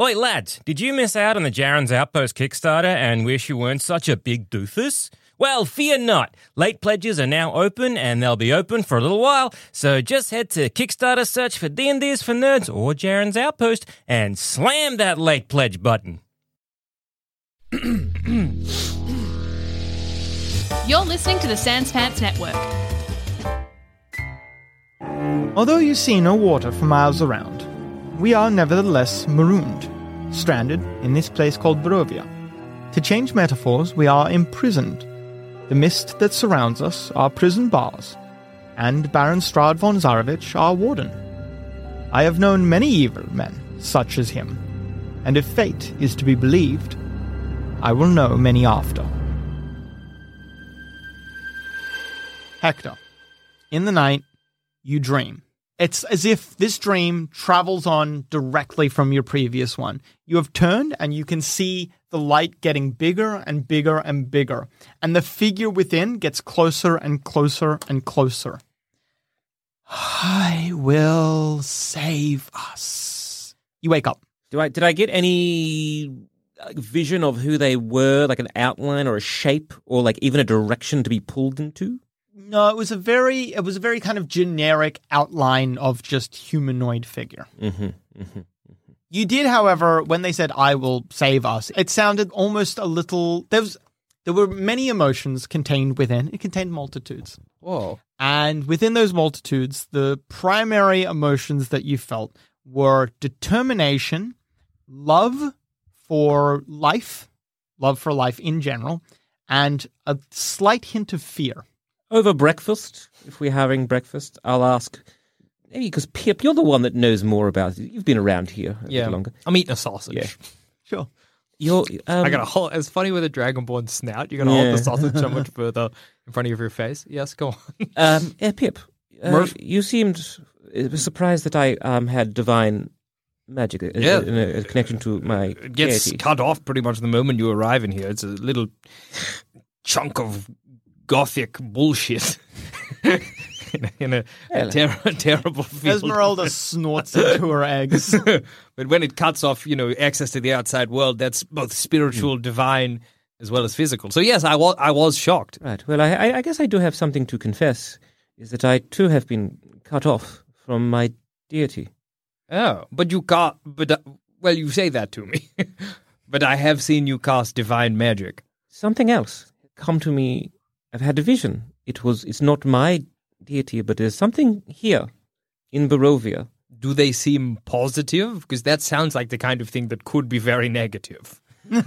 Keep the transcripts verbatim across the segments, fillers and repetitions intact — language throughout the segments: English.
Oi, lads, did you miss out on the Jaren's Outpost Kickstarter and wish you weren't such a big doofus? Well, fear not. Late pledges are now open, and they'll be open for a little while, so just head to Kickstarter search for D and D's for Nerds or Jaren's Outpost and slam that late pledge button. You're listening to the Sans Pants Network. Although you see no water for miles around, we are nevertheless marooned, stranded in this place called Barovia. To change metaphors, we are imprisoned. The mist that surrounds us are prison bars, and Baron Strahd von Zarovich our warden. I have known many evil men such as him, and if fate is to be believed, I will know many after. Hector, in the night, you dream. It's as if this dream travels on directly from your previous one. You have turned and you can see the light getting bigger and bigger and bigger. And the figure within gets closer and closer and closer. I will save us. You wake up. Do I did I get any like, vision of who they were, like an outline or a shape, or like even a direction to be pulled into? No, it was a very, it was a very kind of generic outline of just humanoid figure. Mm-hmm, mm-hmm, mm-hmm. You did, however, when they said, I will save us, it sounded almost a little, there was, there were many emotions contained within. It contained multitudes. Whoa. And within those multitudes, the primary emotions that you felt were determination, love for life, love for life in general, and a slight hint of fear. Over breakfast, if we're having breakfast, I'll ask, maybe because Pip, you're the one that knows more about it. You've been around here a Yeah. bit longer. I'm eating a sausage. Yeah. Sure. You're, um, I got to hold. It's funny with a dragonborn snout. You got to Yeah. hold the sausage so much further in front of your face. Yes, go on. um, yeah, Pip, uh, Murph? you seemed uh, surprised that I um, had divine magic, a, Yeah. a, a connection to my It gets deity. cut off pretty much the moment you arrive in here. It's a little chunk of gothic bullshit in a, in a, a ter- terrible field. Esmeralda snorts into her eggs. But when it cuts off, you know, access to the outside world, that's both spiritual, Hmm. divine, as well as physical. So yes, I was I was shocked. Right. Well, I, I, I guess I do have something to confess, is that I too have been cut off from my deity. Oh, but you got, but uh, well, you say that to me, but I have seen you cast divine magic. Something else come to me. I've had a vision. It was. It's not my deity, but there's something here in Barovia. Do they seem positive? Because that sounds like the kind of thing that could be very negative. You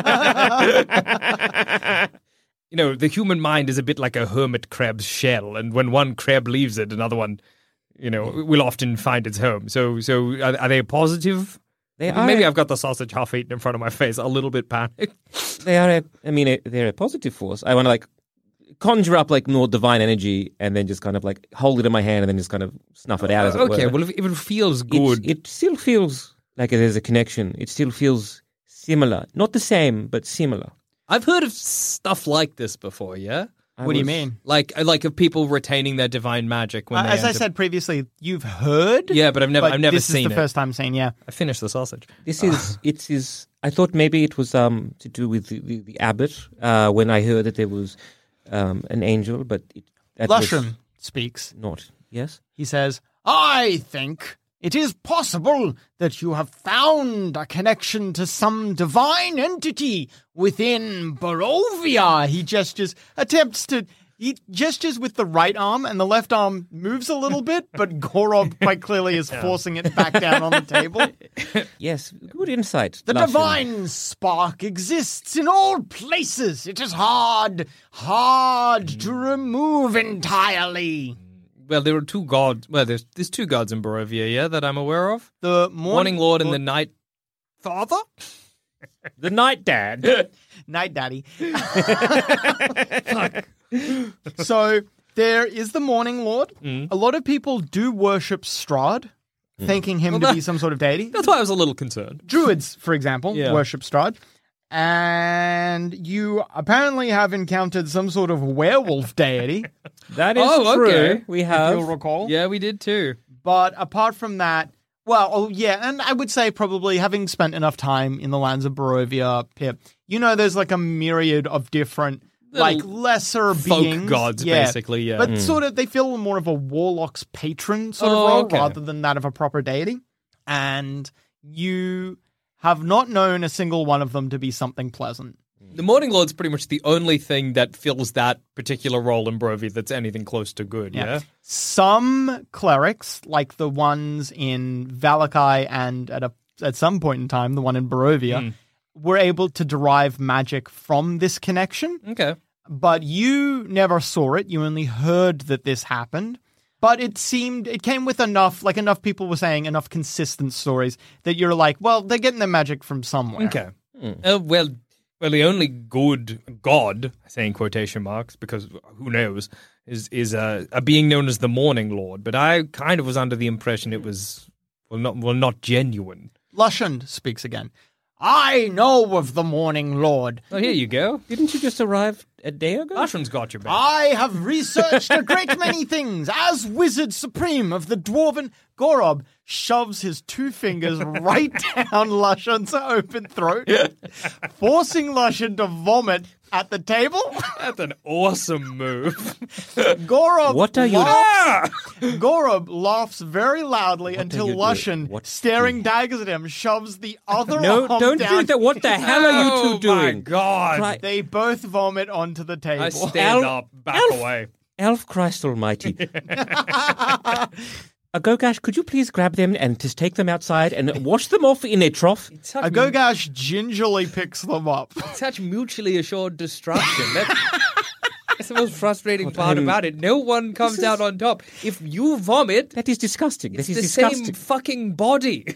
know, the human mind is a bit like a hermit crab's shell, and when one crab leaves it, another one, you know, will often find its home. So, so are, are they positive? They are. Maybe I've got the sausage half eaten in front of my face, a little bit panicked. They are. A, I mean, a, they're a positive force. I want to like conjure up like more divine energy, and then just kind of like hold it in my hand, and then just kind of snuff it out. As it Okay, were. well, if, if it feels It, good, it still feels like there's a connection. It still feels similar, not the same, but similar. I've heard of stuff like this before. Yeah. What do you mean? Like, like of people retaining their divine magic when Uh, they as I enter- said previously, you've heard. Yeah, but I've never, but I've never this seen is the it. first time saying, yeah. I finished the sausage. This is it is. I thought maybe it was um to do with the, the, the abbot uh, when I heard that there was um an angel, but it, that was Lushram speaks. not. Yes. He says, I think it is possible that you have found a connection to some divine entity within Barovia. He gestures, attempts to, he gestures with the right arm, and the left arm moves a little bit, but Gorob quite clearly is forcing it back down on the table. Yes. Good insight. The Lushram. divine spark exists in all places. It is hard, hard to remove entirely. Well, there are two gods. Well, there's there's two gods in Barovia, yeah, that I'm aware of. The Morning Lord and the Night Father. The night dad. Night Daddy. So there is the Morning Lord. Mm. A lot of people do worship Strahd, thinking him Well, to that- be some sort of deity. That's why I was a little concerned. Druids, for example, Yeah. worship Strahd. And you apparently have encountered some sort of werewolf deity, That is Oh, true. okay. We if have. you'll recall. Yeah, we did too. But apart from that, Well, oh, yeah, and I would say probably having spent enough time in the lands of Barovia, Pip, you know there's like a myriad of different, like, lesser folk beings. gods, yeah. basically, yeah. But sort of, they feel more of a warlock's patron sort of Oh, role okay. rather than that of a proper deity. And you have not known a single one of them to be something pleasant. The Morning Lord's pretty much the only thing that fills that particular role in Barovia that's anything close to good, yeah? Some clerics, like the ones in Valakai and at a at some point in time, the one in Barovia, Mm. were able to derive magic from this connection. Okay. But you never saw it. You only heard that this happened. But it seemed, it came with enough, like enough people were saying, enough consistent stories that you're like, well, they're getting their magic from somewhere. Okay. Uh, well, well, the only good god, I say in quotation marks, because who knows, is is a, a being known as the Morning Lord. But I kind of was under the impression it was, well, not well, not genuine. Lushand speaks again. I know of the Morning Lord. Oh, here you go. Didn't you just arrive a day ago? Ashen's got your back. I have researched a great many things. As Wizard Supreme of the Dwarven, Gorob shoves his two fingers right down Lushand's open throat, forcing Lushand to vomit at the table. That's an awesome move. Gorob What are you- laughs, Gorob laughs very loudly What until are you Lushan, doing? What- staring daggers at him, shoves the other No, arm don't down. do that. What the hell are you Oh, two doing? my God. Try- They both vomit onto the table. I stand Al- up, back Alf- away. Elf Christ Almighty. Agogash, could you please grab them and just take them outside and wash them off in a trough? Such, Agogash gingerly picks them up. such mutually assured destruction. That's, that's the most frustrating part I'm- about it. No one comes out on top. If you vomit, That is disgusting. it's that is the disgusting. same fucking body.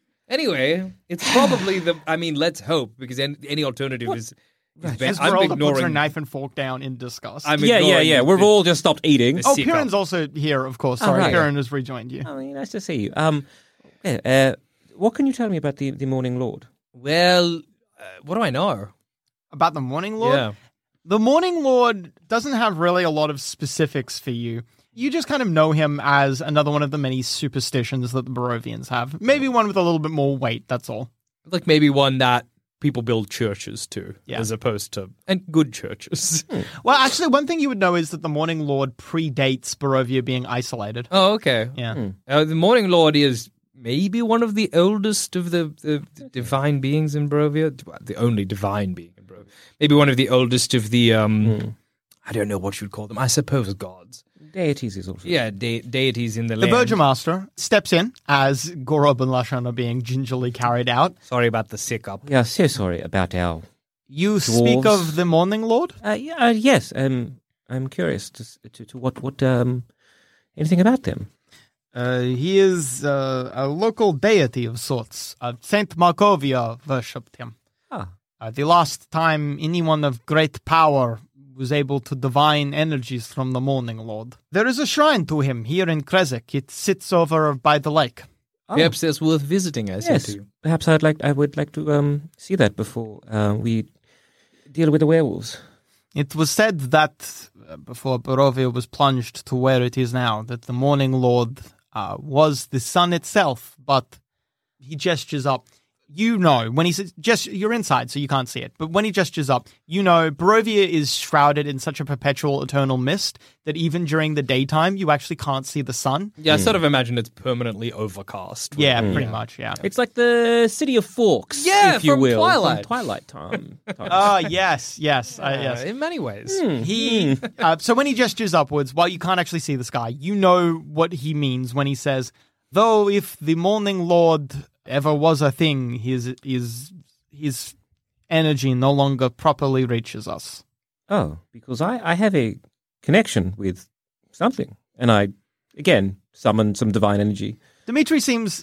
Anyway, it's probably the. I mean, let's hope, because any, any alternative is. is bad. I'm Esmeralda puts her ignoring. knife and fork down in disgust. I'm yeah, yeah, ignoring yeah. the- We've the- all just stopped eating. the oh, sick Piran's up. also here, of course. Oh, Sorry, right. Piran has rejoined you. Oh, nice to see you. Um, yeah, uh, what can you tell me about the, the Morning Lord? Well, uh, what do I know? About the Morning Lord? Yeah. The Morning Lord doesn't have really a lot of specifics for you. You just kind of know him as another one of the many superstitions that the Barovians have. Maybe one with a little bit more weight, that's all. Like maybe one that people build churches to, Yeah. as opposed to and good churches. Well, actually, one thing you would know is that the Morning Lord predates Barovia being isolated. Oh, okay. Yeah. Uh, the Morning Lord is maybe one of the oldest of the, the, the divine beings in Barovia. The only divine being in Barovia. Maybe one of the oldest of the, um, I don't know what you'd call them. I suppose gods. Deities is also. Yeah, de- deities in the, The land. Burgomaster steps in as Gorob and Lushan are being gingerly carried out. Sorry about the sick up. Yeah, so sorry about our. You speak Dwarves. of the Morning Lord? Uh, yeah, uh, yes. Um, I'm curious to, s- to, to what what um anything about them. Uh, he is uh, a local deity of sorts. Uh, Saint Markovia worshipped him. Ah, Uh, the last time anyone of great power was able to divine energies from the Morning Lord. There is a shrine to him here in Krezek. It sits over by the lake. oh. Perhaps that's worth visiting, I said yes. to you. Perhaps I'd like I would like to um see that before uh, we deal with the werewolves. It was said that uh, before Barovia was plunged to where it is now, that the Morning Lord uh, was the sun itself, but he gestures up. You know, when he says, gest- you're inside, so you can't see it, but when he gestures up, you know, Barovia is shrouded in such a perpetual eternal mist that even during the daytime, you actually can't see the sun. Yeah, I sort of imagine it's permanently overcast. Yeah, pretty much, yeah. It's like the city of Forks, Yeah, if you from will, Twilight. From Twilight time. Ah, yes, yes, uh, Uh, yes. in many ways. He uh, so when he gestures upwards, while you can't actually see the sky, you know what he means when he says, "Though if the Morning Lord ever was a thing, his his his energy no longer properly reaches us." Oh, because I, I have a connection with something, and I again summon some divine energy. Dimitri seems,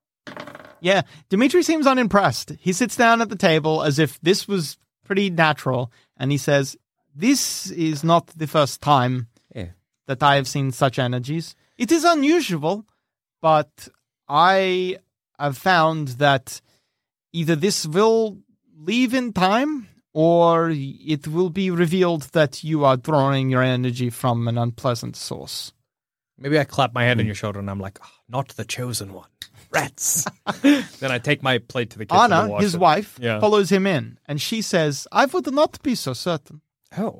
yeah, Dimitri seems unimpressed. He sits down at the table as if this was pretty natural, and he says, "This is not the first time Yeah. that I have seen such energies. It is unusual, but I have found that either this will leave in time or it will be revealed that you are drawing your energy from an unpleasant source." Maybe I clap my hand on your shoulder and I'm like, oh, not the chosen one. Rats. Then I take my plate to the kitchen to Anna, wash his it. wife, Yeah. follows him in, and she says, I would not be so certain. Oh.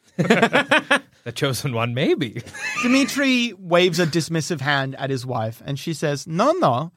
The chosen one, maybe. Dmitri waves a dismissive hand at his wife, and she says, no, no,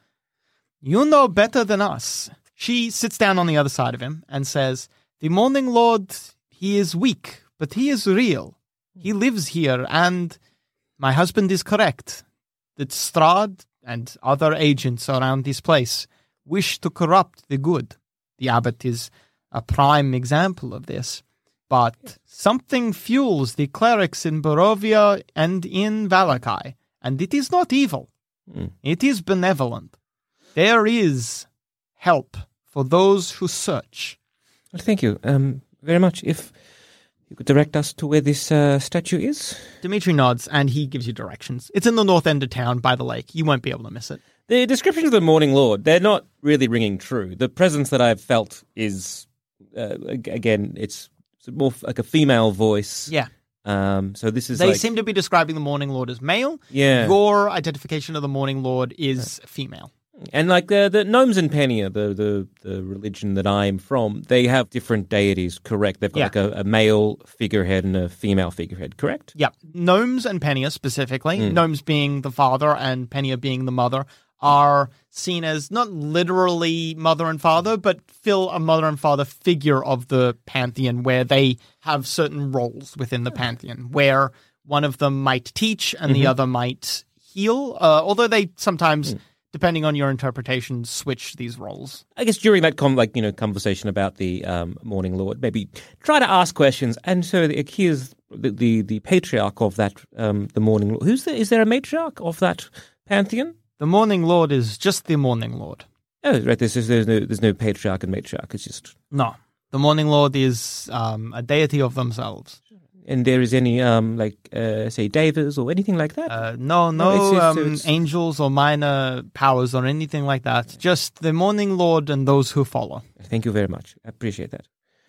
you know better than us. She sits down on the other side of him and says, the Morning Lord, he is weak, but he is real. He lives here, and my husband is correct. That Strahd and other agents around this place wish to corrupt the good. The abbot is a prime example of this. But something fuels the clerics in Barovia and in Valakai, and it is not evil. Mm. It is benevolent. There is help for those who search. Well, thank you um, very much. If you could direct us to where this uh, statue is. Dmitri nods, and he gives you directions. It's in the north end of town by the lake. You won't be able to miss it. The descriptions of the Morning Lord, they're not really ringing true. The presence that I've felt is, uh, ag- again, it's more f- like a female voice. Yeah. Um, so this is They like, seem to be describing the Morning Lord as male. yeah. Your identification of the Morning Lord is female. And like the, the Gnomes and Penia, the, the, the religion that I'm from, they have different deities, correct? They've got Yeah. like a, a male figurehead and a female figurehead, correct? Yeah. Gnomes and Penia specifically, Mm. Gnomes being the father and Penia being the mother, are seen as not literally mother and father, but fill a mother and father figure of the pantheon where they have certain roles within the pantheon, where one of them might teach and Mm-hmm. the other might heal, uh, although they sometimes, Mm. depending on your interpretation, switch these roles. I guess during that com- like you know conversation about the um, Morning Lord, maybe try to ask questions. And so the, here's the, the the patriarch of that um, the Morning Lord. Who's there? Is there a matriarch of that pantheon? The Morning Lord is just the Morning Lord. Oh, right. There's, there's no there's no patriarch and matriarch. It's just No. The Morning Lord is um, a deity of themselves. and there is any um like uh, say Davis or anything like that. Uh, no, No, no it's- it's- um, it's- angels or minor powers or anything like that. Just the Morning Lord and those who follow. Thank you very much. I appreciate that.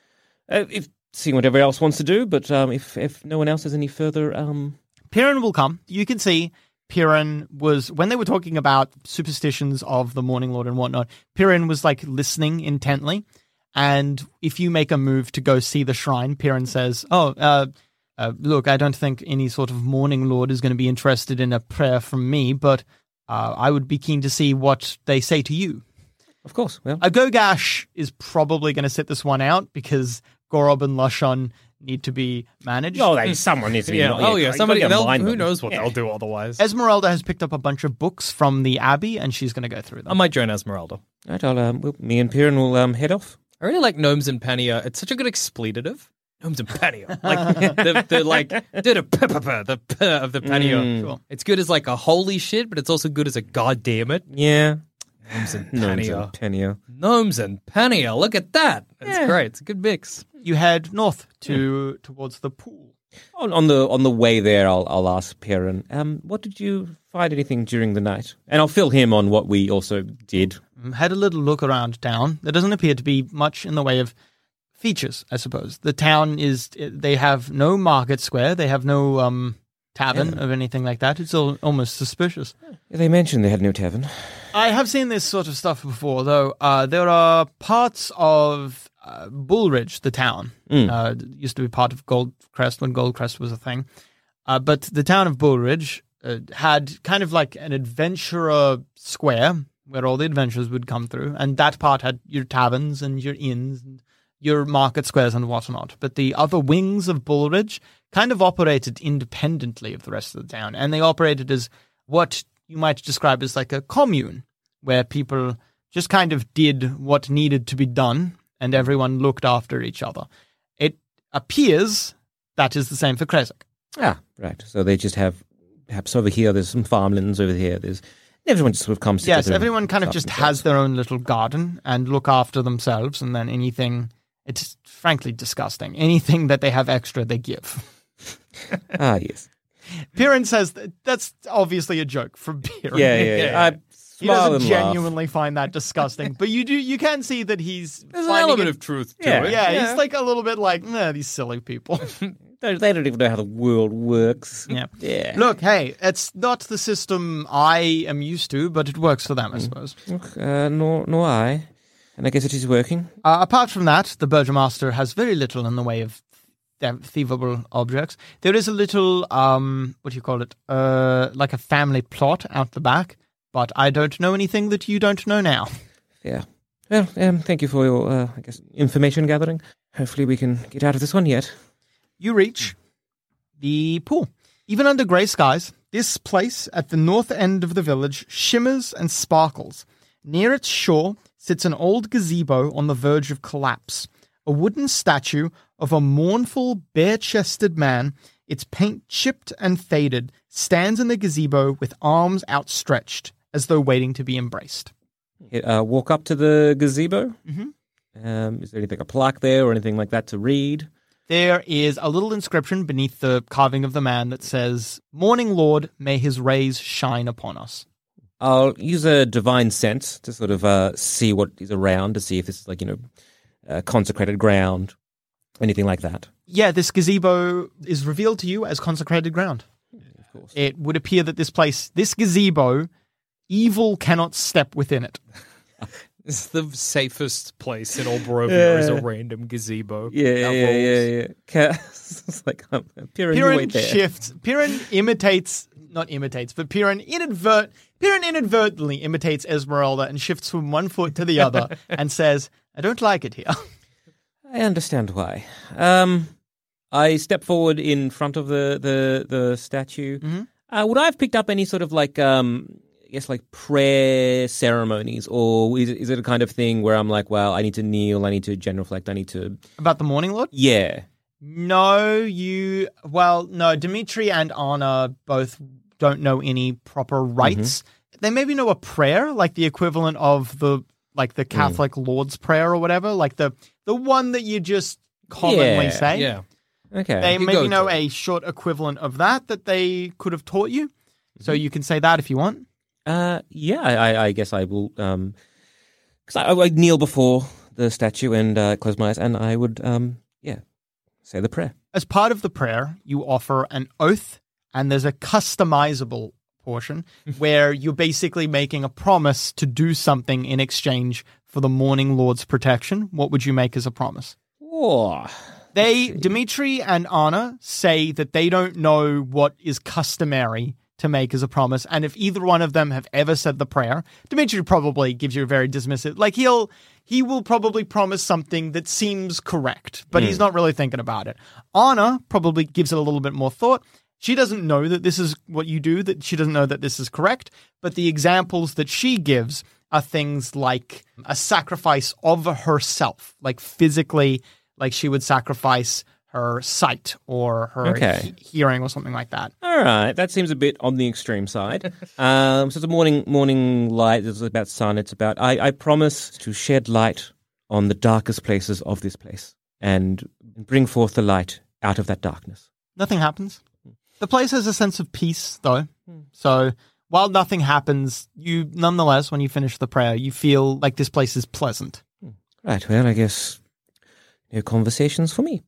Uh, if seeing what everyone else wants to do, but um, if if no one else has any further um. Piran will come. You can see Piran was, when they were talking about superstitions of the Morning Lord and whatnot, Piran was like listening intently. And if you make a move to go see the shrine, Piran says, oh, uh, uh, look, I don't think any sort of Morning Lord is going to be interested in a prayer from me, but uh, I would be keen to see what they say to you. Of course. Well, A Gogash is probably going to sit this one out because Gorob and Lushon need to be managed. oh, they, someone needs to be. Yeah. not- Oh, yeah. you've Somebody. got to They'll, mind who them. knows what Yeah. they'll do otherwise? Esmeralda has picked up a bunch of books from the Abbey, and she's going to go through them. I might join Esmeralda. Right, I'll, um, we'll, me and Piran will um, head off. I really like Gnomes and Pania. It's such a good expletive. Gnomes and Pania. Like, the, the, like, the p-p-p, the p of the Pania. Mm. Sure. It's good as like a holy shit, but it's also good as a goddamn it. Yeah. Gnomes and Gnomes Pania. and Penia. Gnomes and Pania. Look at that. It's Yeah. great. It's a good mix. You head north to towards the pool. On, on the on the way there, I'll I'll ask Piran. Um, what did you find anything during the night? And I'll fill him on what we also did. Um, Had a little look around town. There doesn't appear to be much in the way of features, I suppose. The town is, they have no market square. They have no um, tavern Yeah. of anything like that. It's all, almost suspicious. Yeah, they mentioned they had no tavern. I have seen this sort of stuff before, though. Uh, there are parts of uh, Bullridge, the town. Mm. Uh, it used to be part of Goldcrest when Goldcrest was a thing. Uh, but the town of Bullridge uh, had kind of like an adventurer square where all the adventurers would come through. And that part had your taverns and your inns and your market squares and whatnot. But the other wings of Bullridge kind of operated independently of the rest of the town. And they operated as what you might describe as like a commune, where people just kind of did what needed to be done and everyone looked after each other. It appears that is the same for Kresik. Ah, right. So they just have perhaps over here. There's some farmlands over here. There's everyone just sort of comes together. Yes, and everyone kind of stuff just themselves. has their own little garden and look after themselves, and then anything, it's frankly disgusting. Anything that they have extra, they give. Ah, yes. Piran says that that's obviously a joke from Piran. Yeah, yeah. yeah. I He smile doesn't and laugh. genuinely find that disgusting, but you do. You can see that he's There's an finding element it- of truth to Yeah. it. Yeah, he's like a little bit like, nah, these silly people. Doesn't They they don't even know how the world works. Yeah. Yeah. Look, hey, it's not the system I am used to, but it works for them, I suppose. Look, uh, nor, nor I. And I guess it is working. Uh, apart from that, the Burgomaster has very little in the way of th- thievable objects. There is a little, um, what do you call it, uh, like a family plot out the back, but I don't know anything that you don't know now. Yeah. Well, um, thank you for your, uh, I guess, information gathering. Hopefully we can get out of this one yet. You reach the pool. Even under grey skies, this place at the north end of the village shimmers and sparkles. Near its shore sits an old gazebo on the verge of collapse. A wooden statue of a mournful, bare-chested man, its paint chipped and faded, stands in the gazebo with arms outstretched, as though waiting to be embraced. Uh, walk up to the gazebo. Mm-hmm. Um, is there anything, a plaque there or anything like that to read? There is a little inscription beneath the carving of the man that says, "Morning Lord, may his rays shine upon us." I'll use a divine sense to sort of uh, see what is around, to see if this is like, you know, uh, consecrated ground, anything like that. Yeah, this gazebo is revealed to you as consecrated ground. Of course. It would appear that this place, this gazebo, evil cannot step within it. It's the safest place in all Barovia is a random gazebo. Yeah, That yeah, rules. yeah, yeah. Ca- it's like, um, Piran, you wait Piran there. shifts. Piran imitates, not imitates, but Piran inadvert, Piran inadvertently imitates Esmeralda and shifts from one foot to the other and says, "I don't like it here." I understand why. Um, I step forward in front of the, the, the statue. Mm-hmm. Uh, would I have picked up any sort of like, um, I guess like prayer ceremonies, or is it, is it a kind of thing where I'm like, well, I need to kneel, I need to genuflect, I need to... About the Morning Lord? Yeah. No, you... Well, no, Dimitri and Anna both don't know any proper rites. Mm-hmm. They maybe know a prayer, like the equivalent of the like the Catholic mm. Lord's Prayer or whatever, like the, the one that you just commonly yeah, say. Yeah. Okay. They You maybe go know to a short equivalent of that that they could have taught you. So you can say that if you want. Uh, yeah, I, I guess I will, um, because I, I would kneel before the statue and uh, close my eyes, and I would, um, yeah, say the prayer. As part of the prayer, you offer an oath, and there's a customizable portion where you're basically making a promise to do something in exchange for the Morning Lord's protection. What would you make as a promise? Oh, They, Dimitri and Anna, say that they don't know what is customary to make as a promise, and if either one of them have ever said the prayer, Dimitri probably gives you a very dismissive, like he'll, he will probably promise something that seems correct, but mm. he's not really thinking about it. Anna probably gives it a little bit more thought. She doesn't know that this is what you do, that she doesn't know that this is correct, but the examples that she gives are things like a sacrifice of herself, like physically, like she would sacrifice her sight or her okay. he- hearing or something like that. All right, that seems a bit on the extreme side. um, so it's a morning morning light. It's about sun. It's about I, I promise to shed light on the darkest places of this place and bring forth the light out of that darkness. Nothing happens. The place has a sense of peace, though. So while nothing happens, you nonetheless, when you finish the prayer, you feel like this place is pleasant. Right. Well, I guess no conversations for me.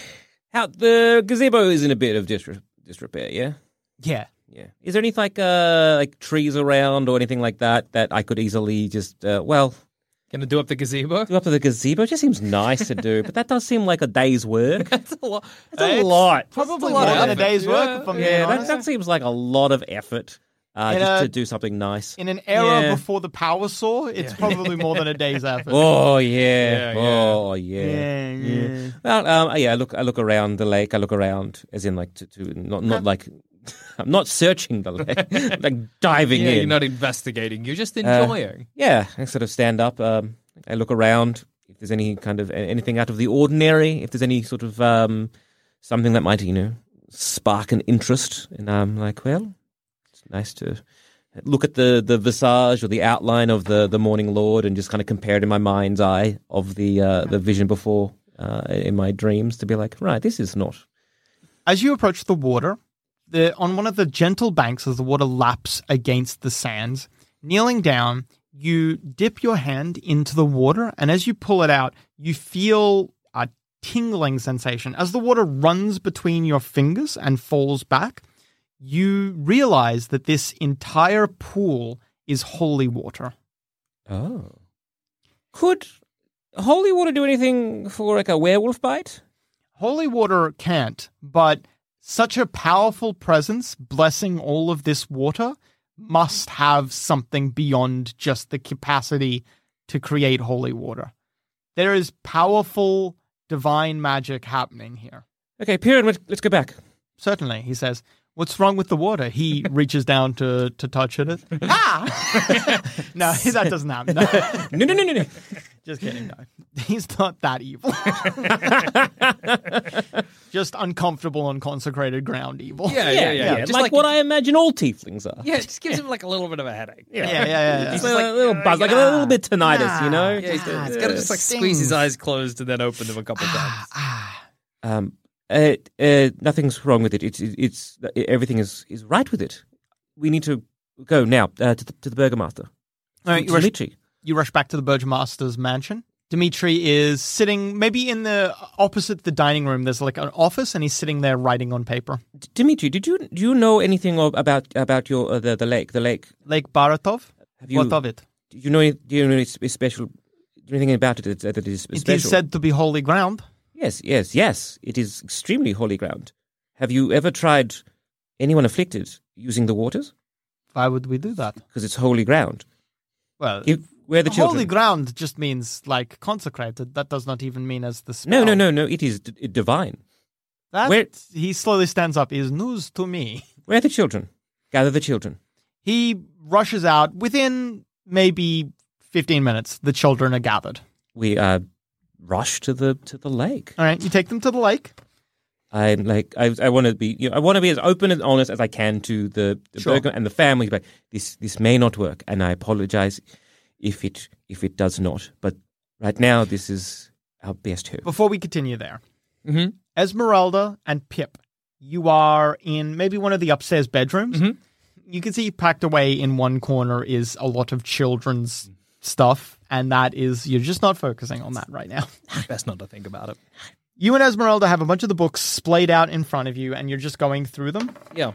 How the gazebo is in a bit of disre- disrepair, yeah? Yeah. Yeah. Is there any like uh like trees around or anything like that that I could easily just uh, well Gonna do up the gazebo? do up to the gazebo? It just seems nice to do, but that does seem like a day's work. That's a lot. That's a lot. Probably That's a lot more of than a effort. day's work, Yeah. if I'm being Yeah, that, honest. that seems like a lot of effort uh, In just a- to do something nice. In an era Yeah. before the power saw, it's Yeah. probably more than a day's effort. Oh yeah. Yeah, yeah. Oh yeah. Yeah, yeah. Well, um, yeah. I look. I look around the lake. I look around, as in like to, to not not like. I'm not searching the lake. I'm like diving Yeah, in. you're not investigating. You're just enjoying. Yeah, I sort of stand up. Um, I look around if there's any kind of anything out of the ordinary. If there's any sort of um, something that might, you know, spark an interest. And I'm like, well, it's nice to look at the, the visage or the outline of the, the Morning Lord and just kind of compare it in my mind's eye of the uh, the vision before uh, in my dreams to be like, right, this is not. As you approach the water, the on one of the gentle banks as the water laps against the sands, kneeling down, you dip your hand into the water, and as you pull it out, you feel a tingling sensation. As the water runs between your fingers and falls back, you realize that this entire pool is holy water. Oh. Could holy water do anything for like a werewolf bite? Holy water can't, but such a powerful presence blessing all of this water must have something beyond just the capacity to create holy water. There is powerful divine magic happening here. Okay, Piran, let's, let's go back. Certainly, he says. What's wrong with the water? He reaches down to, to touch it. Ah! No, that doesn't happen. No. No, no, no, no, no. Just kidding, no. He's not that evil. Just uncomfortable on consecrated ground evil. Yeah, yeah, yeah. yeah. Just like, like what I imagine all tieflings are. Yeah, it just gives him like a little bit of a headache. Yeah, yeah, yeah. yeah. Just yeah. a like, little buzz, like a little bit tinnitus, you know? Yeah, he's, Ah, he's got to just like stings. squeeze his eyes closed and then open them a couple times. Um, uh, uh, nothing's wrong with it. It's, it's, it's everything is, is right with it. We need to go now uh, to, the, to the Burgomaster. All right, To you rush, Dimitri. you rush back to the Burgomaster's mansion. Dimitri is sitting maybe in the opposite the dining room. There's like an office, and he's sitting there writing on paper. D- Dimitri, did you do you know anything of, about about your uh, the the lake? The lake. Lake Baratov? Have you? What of it? Do you know? any- Do you know any spe- special? Do you know anything about it that, that is special? It is said to be holy ground. Yes, yes, yes. It is extremely holy ground. Have you ever tried anyone afflicted using the waters? Why would we do that? Because it's holy ground. Well, You, where are the children? holy ground just means like consecrated. That does not even mean as the spell. No, no, no, no. It is d- divine. That, Where- he slowly stands up, is news to me. Where are the children? Gather the children. He rushes out. Within maybe fifteen minutes, the children are gathered. We uh, rush to the to the lake. All right, you take them to the lake. I'm like, I, I want to be, you know, I want to be as open and honest as I can to the, the Sure. Burgo and the family. But this, this may not work, and I apologize if it, if it does not. But right now, this is our best hope. Before we continue there, Mm-hmm. Esmeralda and Pip, you are in maybe one of the upstairs bedrooms. Mhm. You can see packed away in one corner is a lot of children's stuff, and that is, you're just not focusing on that right now. Best not to think about it. You and Esmeralda have a bunch of the books splayed out in front of you, and you're just going through them. Yeah.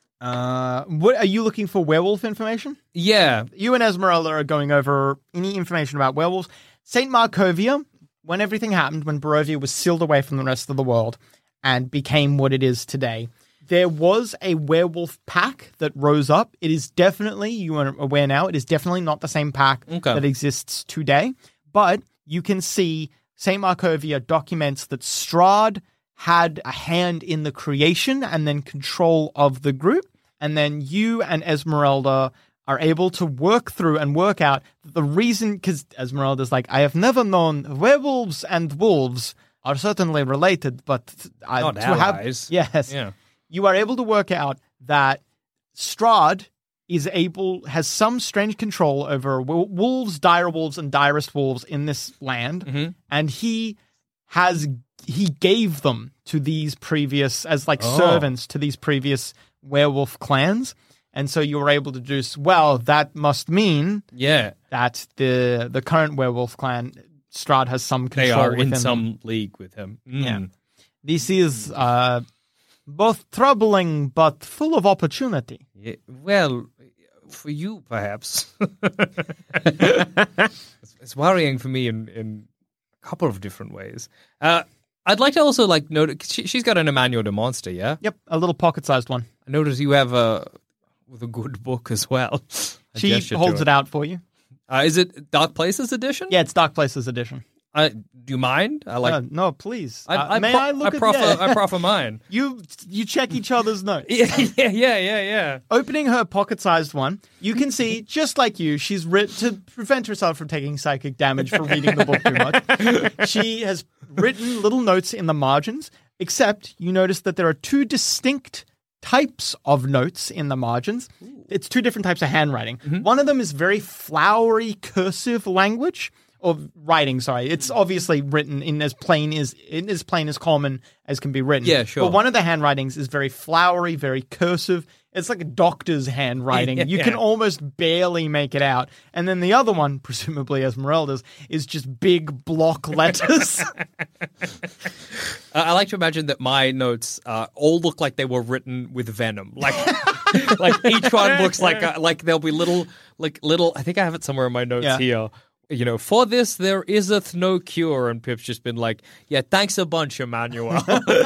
Uh, what are you looking for? Werewolf information? Yeah. You and Esmeralda are going over any information about werewolves. Saint Markovia, when everything happened, when Barovia was sealed away from the rest of the world and became what it is today, there was a werewolf pack that rose up. It is definitely, you are aware now, it is definitely not the same pack Okay. that exists today. But you can see Saint Markovia documents that Strahd had a hand in the creation and then control of the group. And then you and Esmeralda are able to work through and work out the reason, because Esmeralda's like, I have never known werewolves and wolves are certainly related, but I, Not to have, allies. yes, Yeah. you are able to work out that Strahd is able, has some strange control over wo- wolves, dire wolves, and direst wolves in this land, Mhm. and he has he gave them to these previous as like Oh. servants to these previous werewolf clans, and so you were able to deduce, well, that must mean Yeah. that the the current werewolf clan Strahd has some They control are in within them. some league with him. Mm. Yeah. This is uh, both troubling but full of opportunity. Yeah, well, for you, perhaps. it's, it's worrying for me in, in a couple of different ways. Uh, I'd like to also like note she, she's got an Emmanuel de Monster, yeah. Yep, a little pocket-sized one. I notice you have a with a good book as well. A She gesture to holds it out for you. Uh, is it Dark Places edition? Yeah, it's Dark Places edition. Uh, do you mind? I like. Uh, no, please. I, Uh, I, may pro- I look I at proffer, yeah. I proffer mine. You you check each other's notes. Yeah, yeah, yeah, yeah, yeah. Opening her pocket-sized one, you can see, just like you, she's writ to prevent herself from taking psychic damage for reading the book too much. She has written little notes in the margins, except you notice that there are two distinct types of notes in the margins. It's two different types of handwriting. One of them is very flowery cursive language, or writing. Sorry, it's obviously written in as plain as in as plain as common as can be written. Yeah, sure. But one of the handwritings is very flowery, very cursive. It's like a doctor's handwriting. Yeah, you yeah. can almost barely make it out. And then the other one, presumably Esmeralda's, is just big block letters. Uh, I like to imagine that my notes uh, all look like they were written with venom. Like, like each one looks like uh, like there'll be little, like little. I think I have it somewhere in my notes Yeah. here. You know, for this there iseth no cure, and Pip's just been like, "Yeah, thanks a bunch, Emmanuel.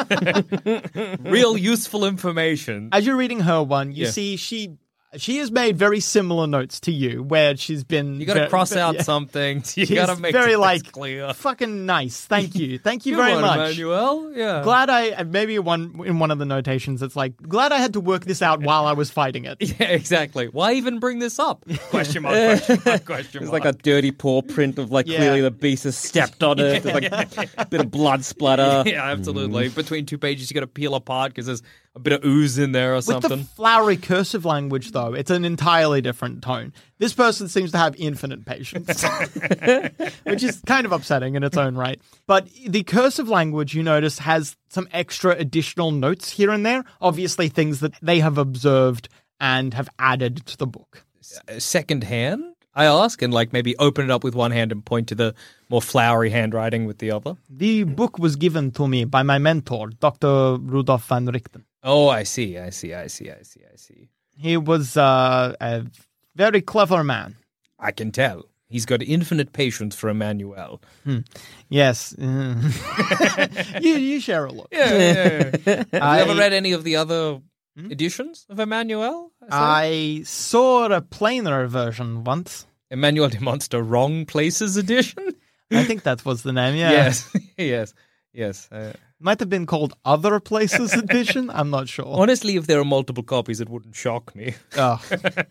Real useful information." As you're reading her one, you Yeah. see she she has made very similar notes to you, where she's been. You got to ve- cross ve- out yeah. something. You She's got to make very it like clear. fucking nice. Thank you, thank you Come very on, much. Emmanuel. Yeah. Glad I maybe one in one of the notations it's like glad I had to work this out while I was fighting it. Yeah, exactly. Why even bring this up? Question mark, question mark, question It's mark. like a dirty paw print of like Yeah. clearly the beast has stepped on it. There's like a bit of blood splatter. Yeah, absolutely. Between two pages, you got to peel apart because there's a bit of ooze in there or With something. the flowery cursive language, though, it's an entirely different tone. This person seems to have infinite patience, which is kind of upsetting in its own right. But the cursive language, you notice, has some extra additional notes here and there. Obviously, things that they have observed and have added to the book. Second hand, I ask, and like maybe open it up with one hand and point to the more flowery handwriting with the other. The book was given to me by my mentor, Doctor Rudolf van Richten. Oh, I see, I see, I see, I see, I see. He was uh, a very clever man. I can tell. He's got infinite patience for Emmanuel. Yes. you, you share a look. Yeah, yeah, yeah. Have I- you ever read any of the other editions of Emmanuel? I saw a plainer version once. Emmanuel de Monster Wrong Places edition? I think that was the name, yeah. Yes, yes, yes. Uh, Might have been called Other Places Edition. I'm not sure. honestly, if there are multiple copies, it wouldn't shock me. Oh.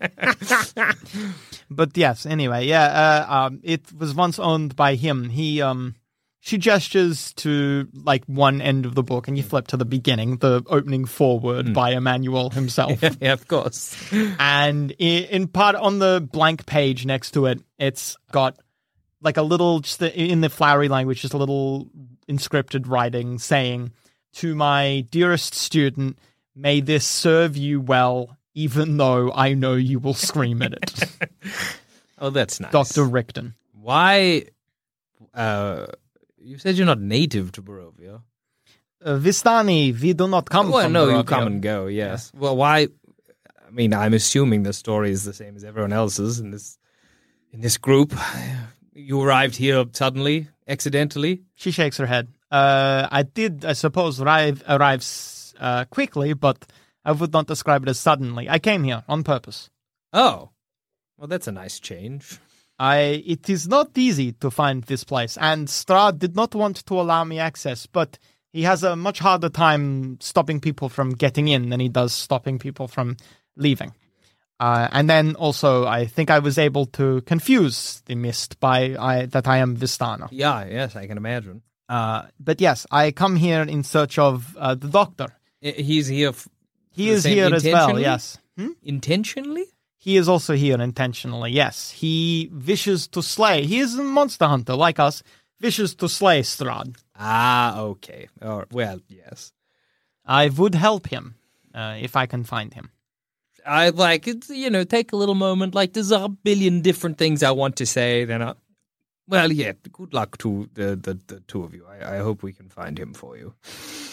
But yes, anyway, yeah, uh, um, it was once owned by him. He, um, she gestures to like one end of the book, and you flip to the beginning, the opening foreword by Emmanuel himself. Yeah, of course. And i- in part on the blank page next to it, it's got like a little, just the, in the flowery language, just a little inscripted writing saying, "To my dearest student, may this serve you well, even though I know you will scream at it." Oh, that's nice. Doctor Richten. Why? Uh, you said you're not native to Barovia. Uh, Vistani, we do not come Well, from no, you Barovia. come and go. Yes. Well, why? I mean, I'm assuming the story is the same as everyone else's in this in this group. You arrived here suddenly, accidentally. She shakes her head. Uh, I did, I suppose, arrive, arrive uh, quickly, but I would not describe it as suddenly. I came here on purpose. Oh, well, that's a nice change. I it is not easy to find this place, and Strahd did not want to allow me access, but he has a much harder time stopping people from getting in than he does stopping people from leaving. Uh, and then also, I think I was able to confuse the mist by I, that I am Vistana. Yeah, yes, I can imagine. Uh, but yes, I come here in search of uh, the doctor. I- He's here. F- He the is same here as well, intentionally? yes. Hmm? Intentionally? He is also here intentionally, yes. He wishes to slay. He is a monster hunter like us, wishes to slay Strahd. Ah, okay. Or well, yes. I would help him uh, if I can find him. I like it's you know take a little moment. Like there's a billion different things I want to say. Then, I, well, yeah. Good luck to the the, the two of you. I, I hope we can find him for you.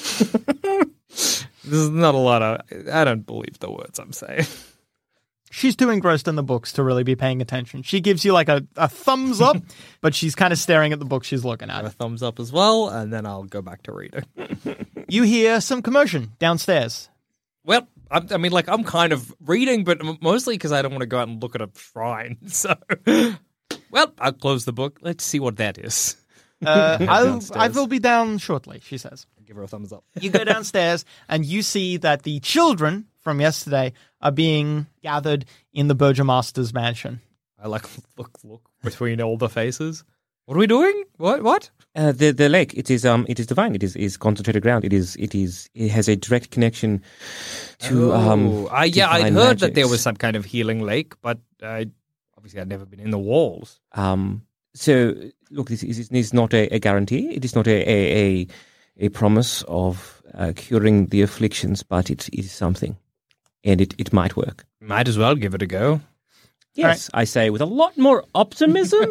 There's not a lot of. I don't believe the words I'm saying. She's too engrossed in the books to really be paying attention. She gives you like a, a thumbs up, but she's kind of staring at the book she's looking A at. thumbs up as well, and then I'll go back to reading. You hear some commotion downstairs. Well, I, I mean, like I'm kind of reading, but m- mostly because I don't want to go out and look at a shrine. So, well, I'll close the book. Let's see what that is. Uh, I'll, Downstairs. I will be down shortly, she says. Give her a thumbs up. You go downstairs and you see that the children from yesterday are being gathered in the Burgomaster's mansion. I like look look between all the faces. What are we doing? What what? Uh, the the lake it is um it is divine. It is is concentrated ground. It is it is it has a direct connection to um. Oh, I, yeah, I'd divine heard that there magics. was some kind of healing lake, but I obviously I'd never been in the walls. Um, So, look, this is, this is not a, a guarantee. It is not a a, a, a promise of uh, curing the afflictions, but it, it is something, and it, it might work. Might as well give it a go. Yes, I say with a lot more optimism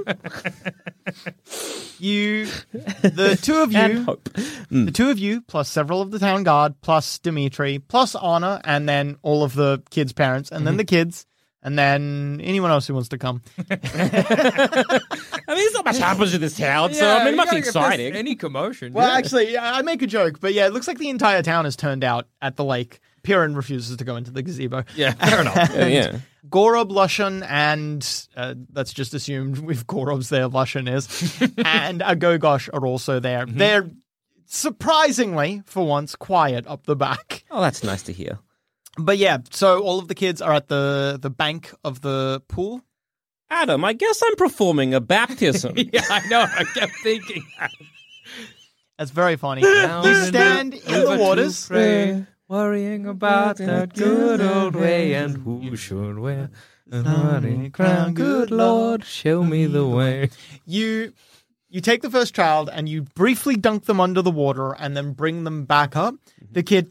You, the two of and you, hope. the two of you, plus several of the town guard, plus Dimitri, plus Anna, and then all of the kids' parents, and then the kids, and then anyone else who wants to come. I mean, there's not much happens in this town, so I mean, it must be exciting. Any commotion. Well, yeah. actually, yeah, I make a joke, but yeah, it looks like the entire town has turned out at the lake. Piran refuses to go into the gazebo. Yeah, fair enough. Uh, yeah. Gorob, Lushan, and uh, that's just assumed if Gorob's there, Lushan is, and Agogosh are also there. Mm-hmm. They're surprisingly, for once, quiet up the back. Oh, that's nice to hear. But yeah, so all of the kids are at the, the bank of the pool. Adam, I guess I'm performing a baptism. Yeah, I know. I kept thinking that. That's very funny. You stand in the waters. Pray, worrying about that good old way, and who should wear a honey crown? Good Lord, show me the way. You you take the first child and you briefly dunk them under the water and then bring them back up. The kid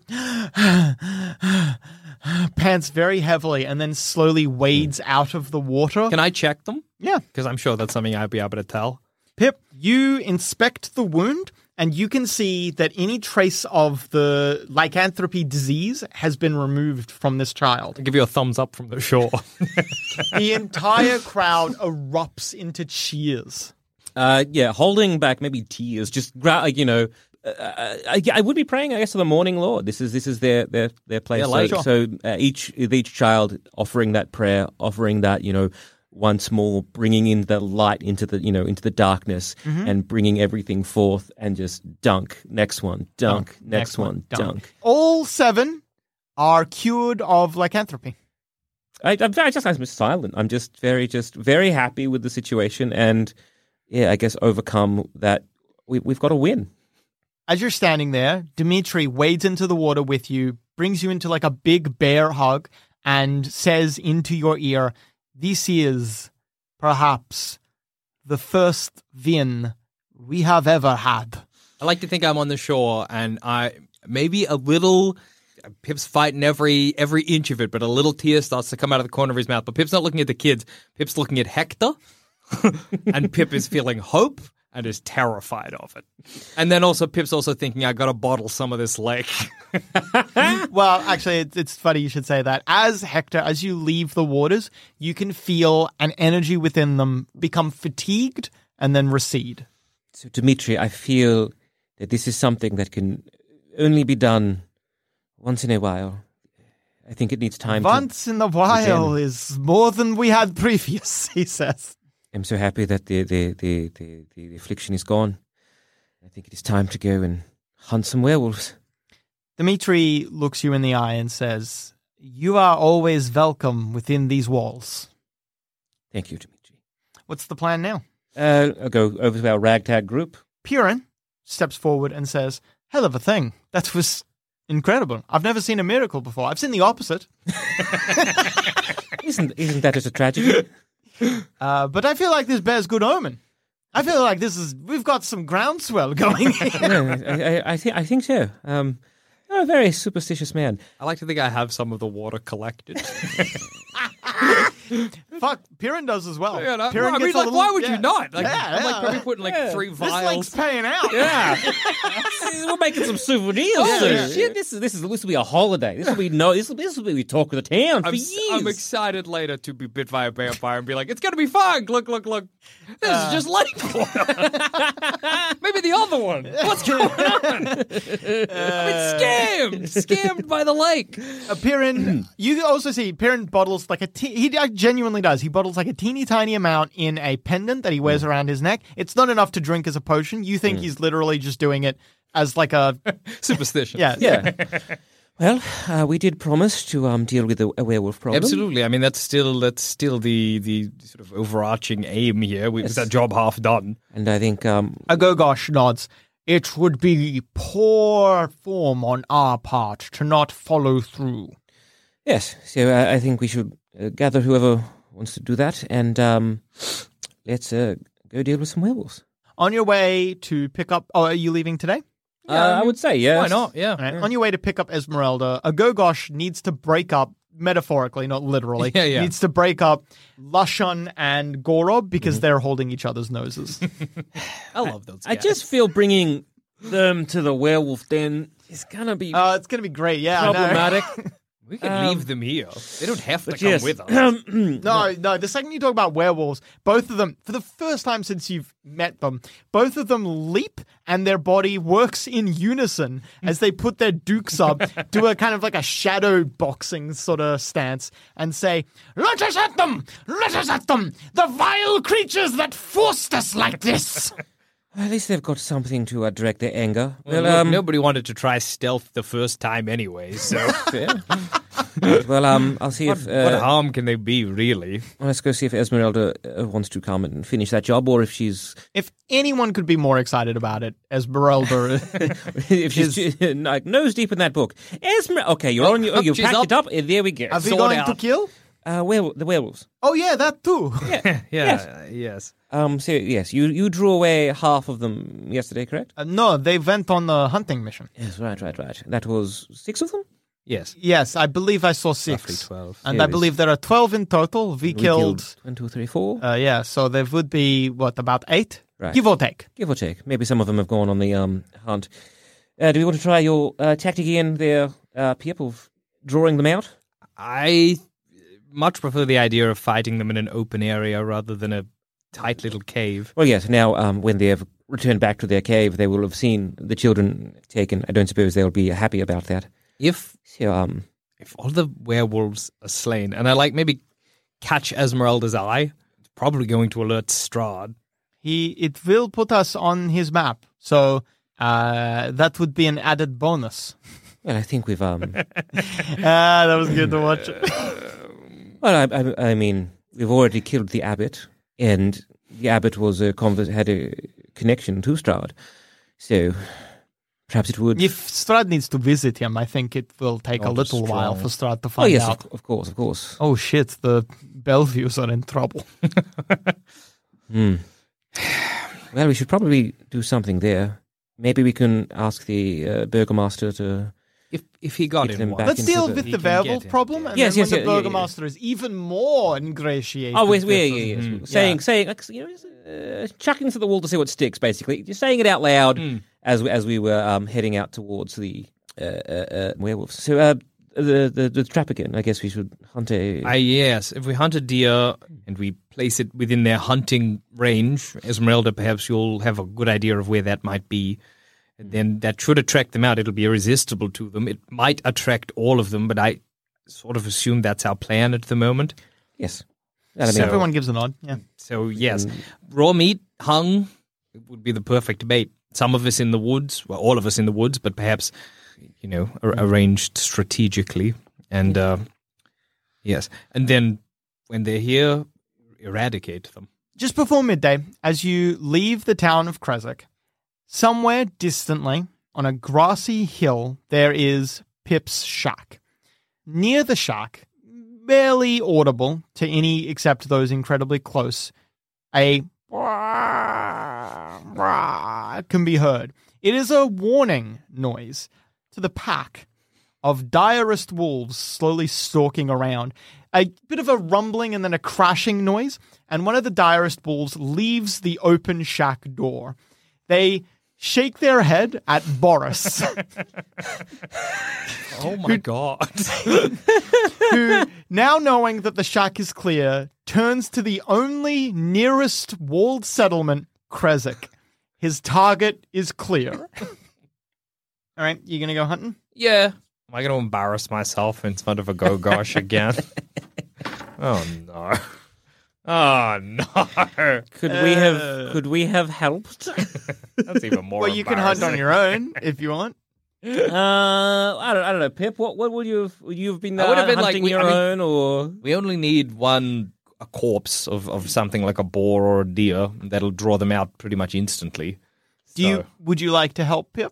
pants very heavily and then slowly wades out of the water. Can I check them? Yeah. Because I'm sure that's something I'd be able to tell. Pip, you inspect the wound and you can see that any trace of the lycanthropy disease has been removed from this child. I'll give you a thumbs up from the shore. The entire crowd erupts into cheers. Uh, yeah, holding back maybe tears, just gra- like, you know. Uh, I, I would be praying, I guess, to the Morning Lord. This is this is their their their place. Yeah, like- so so uh, each each child offering that prayer, offering that, you know, once more, bringing in the light into the, you know, into the darkness, Mm-hmm. and bringing everything forth, and just dunk, next one, dunk, Dunk, next, next one, one, dunk. dunk. All seven are cured of lycanthropy. I, I'm I just I'm just silent. I'm just very just very happy with the situation, and yeah, I guess overcome that we, we've got to win. As you're standing there, Dimitri wades into the water with you, brings you into like a big bear hug, and says into your ear, "This is perhaps the first win we have ever had." I like to think I'm on the shore, and I maybe a little. Pip's fighting every every inch of it, but a little tear starts to come out of the corner of his mouth. But Pip's not looking at the kids. Pip's looking at Hector, and Pip is feeling hope and is terrified of it. And then also Pip's also thinking, I got to bottle some of this lake. Well, actually, it's, it's funny you should say that. As Hector, as you leave the waters, you can feel an energy within them become fatigued and then recede. So, Dimitri, I feel that this is something that can only be done once in a while. I think it needs time. Once to, in a while Again. is more than we had previous, he says. I'm so happy that the the, the, the, the affliction is gone. I think it is time to go and hunt some werewolves. Dimitri looks you in the eye and says, "You are always welcome within these walls." Thank you, Dimitri. What's the plan now? Uh, I'll go over to our ragtag group. Piran steps forward and says, "Hell of a thing. That was incredible. I've never seen a miracle before. I've seen the opposite. Isn't isn't that just a tragedy? Uh, but I feel like this bears good omen. I feel like this is, we've got some groundswell going here." Yeah, I, I, I think I think so. Um, you're a very superstitious man. I like to think I have some of the water collected. Fuck, Piran does as well. Yeah, no, Piran I mean, gets a like, little- why would yeah. you not? Like, Yeah, I'm like yeah. probably putting like Yeah. three This vials. lake's paying out. Yeah, we're making some souvenirs. Yeah, soon. yeah. Shit, this is this is this will be a holiday. This will be no. This will this will be we talk of the town for I'm, years. s- I'm excited later to be bit by a vampire and be like, it's going to be fun. Look, look, look. This Uh. is just lake water. Maybe the other one. What's going on? I've been scammed. Scammed by the lake. Uh, Piran, you also see Piran bottles like a, te- he uh, genuinely does. He bottles like a teeny tiny amount in a pendant that he wears around his neck. It's not enough to drink as a potion. You think he's literally just doing it as like a, Superstition. yeah. Yeah. Well, uh, we did promise to um, deal with a, a werewolf problem. Absolutely. I mean, that's still that's still the the sort of overarching aim here. We, Yes. It's that job half done. And I think um, Agogosh nods. It would be poor form on our part to not follow through. yes. So uh, I think we should uh, gather whoever wants to do that, and um, let's uh, go deal with some werewolves. On your way to pick up... Oh, are you leaving today? Uh, I would say, yes. Why not? Yeah. All right. On your way to pick up Esmeralda, a Gogosh needs to break up, metaphorically, not literally, Yeah, yeah. needs to break up Lushon and Gorob because they're holding each other's noses. I love those guys. I just feel bringing them to the werewolf den is going to be Uh, it's going to be great, yeah. I know. problematic. We can Um, leave them here. They don't have to But come yes. with us. No, no, the second you talk about werewolves, both of them, for the first time since you've met them, both of them leap and their body works in unison as they put their dukes up, do a kind of like a shadow boxing sort of stance, and say, "Let us at them! Let us at them! The vile creatures that forced us like this!" At least they've got something to uh, direct their anger. Well, Well, look, um, nobody wanted to try stealth the first time anyway, so fair. Right, well, um, I'll see what, if what uh, harm can they be, really? let's go see if Esmeralda uh, wants to come and finish that job, or if she's If anyone could be more excited about it, Esmeralda. if she's like nose deep in that book. Esmeralda, okay, you're on. Your, oh, you she's packed up. it up. uh, There we go. Are we Sword going out. to kill? Uh, where the werewolves? Oh, yeah, that too. Yeah, Yes. uh, yes. Um, so yes, you you drew away half of them yesterday, correct? Uh, no, they went on the hunting mission. Yes, right, right, right. That was six of them. Yes. Yes, I believe I saw six. Roughly twelve. And Yeah, I it believe there are twelve in total. We, We killed, one, two, three, four. uh, yeah, so there would be, what, about eight? Right. Give or take. Give or take. Maybe some of them have gone on the um hunt. Uh, do we want to try your uh, tactic again there, uh, Pip, of drawing them out? I much prefer the idea of fighting them in an open area rather than a tight little cave. Well, yes. Now, um, when they have returned back to their cave, they will have seen the children taken. I don't suppose they'll be happy about that. If So, um, if all the werewolves are slain, and I like maybe catch Esmeralda's eye, it's probably going to alert Strahd. He It will put us on his map. So uh, that would be an added bonus. well, I think we've um. Ah, that was good to watch. Well, I, I, I mean, we've already killed the abbot, and the abbot was a convers- had a connection to Strahd, so perhaps it would. If Strahd needs to visit him, I think it will take a Not little strong. while for Strahd to oh find yes, out. of, of course, of course. Oh shit, the Belleviews are in trouble. Hmm. Well, we should probably do something there. Maybe we can ask the uh, burgomaster to. If if he got Get in them one. back Let's into deal the- with He the can get werewolf him, problem, yeah. and Yes, then yes, when yeah, the yeah, yeah. burgomaster is even more ingratiated. Oh, yes, with yeah, us. yeah, yes. Mm, saying, yeah. saying, like, you know, uh, chucking to the wall to see what sticks. Basically, just saying it out loud Mm. as we, as we were um, heading out towards the uh, uh, uh, werewolves. So, uh, the, the the trap again. I guess we should hunt a. Ah, yes. If we hunt a deer and we place it within their hunting range, Esmeralda, perhaps you'll have a good idea of where that might be. And then that should attract them out. It'll be irresistible to them. It might attract all of them, but I sort of assume that's our plan at the moment. yes. I mean, So- Everyone gives a nod. Yeah. So, yes, raw meat hung it would be the perfect bait. Some of us in the woods, well, all of us in the woods, but perhaps, you know, ar- arranged strategically. And, uh, yes. And then when they're here, eradicate them. Just before midday, as you leave the town of Kresik, somewhere distantly on a grassy hill, there is Pip's shack. Near the shack, barely audible to any except those incredibly close, a can be heard. It is a warning noise to the pack of direst wolves slowly stalking around. A bit of a rumbling and then a crashing noise, and one of the direst wolves leaves the open shack door. They shake their head at Boris, Oh, my God. who, now knowing that the shack is clear, turns to the only nearest walled settlement, Kresik. His target is clear. All right, you gonna go hunting? Yeah. Am I going to embarrass myself in front of a Gogosh again? Oh, no. Oh, no. could we have could we have helped? That's even more Well, you can hunt on your own if you want. uh, I don't I don't know, Pip. What what would you have? Would you have been I would have uh, been like, hunting we- your I mean- own, or We only need one a corpse of, of something like a boar or a deer. That'll draw them out pretty much instantly. Do you? Would you like to help Pip?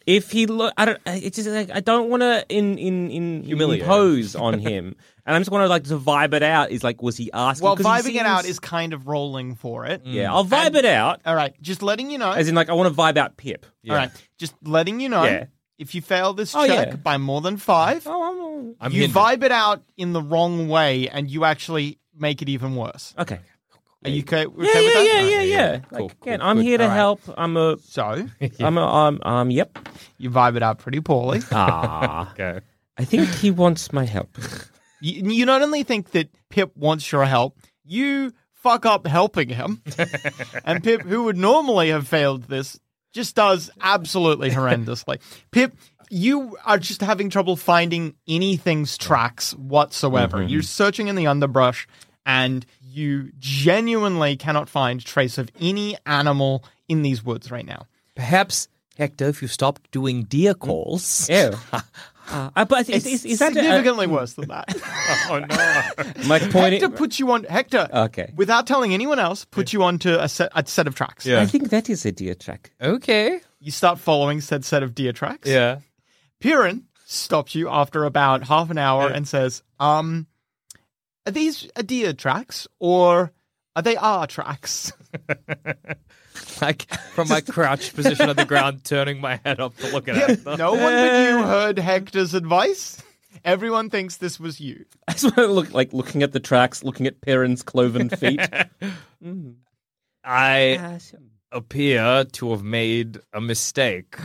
if he look, I don't. It's just like I don't want to in in in Humiliate. impose on him, and I just want to like to vibe it out. Is like, was he asking? Well, 'Cause he vibing seems- it out is kind of rolling for it. yeah. I'll vibe And- it out, All right, just letting you know. as in like I want to vibe out Pip. All right, just letting you know. Yeah. If you fail this Oh, check yeah. by more than five, Oh, I'm you hindered. vibe it out in the wrong way, and you actually make it even worse. I'm okay. Are you okay, okay Yeah, with yeah, that? yeah, yeah, yeah. yeah. Cool, Like, again, cool, I'm good. here to All right. help. I'm a. So I'm a. Um. Um. Yep. you vibe it out pretty poorly. Ah. Okay. I think he wants my help. you, you not only think that Pip wants your help, you fuck up helping him, and Pip, who would normally have failed this, just does absolutely horrendously. Pip, you are just having trouble finding anything's tracks whatsoever. You're searching in the underbrush, and you genuinely cannot find trace of any animal in these woods right now. Perhaps, Hector, if you stopped doing deer calls. Ew. Uh, but is, is, is that significantly worse than that? Oh, no. my point? Hector puts you on Hector. Okay. Without telling anyone else, puts you onto a set, a set of tracks. Yeah. I think that is a deer track. Okay. You start following said set of deer tracks. Yeah. Piran stops you after about half an hour Yeah. and says, um, are these a deer tracks or are they our tracks? Like, from my crouched position on the ground, turning my head up to look at Hector. No one but you heard Hector's advice. Everyone thinks this was you. I just want to look like looking at the tracks, looking at Perrin's cloven feet. Mm. I Ah, sure. appear to have made a mistake.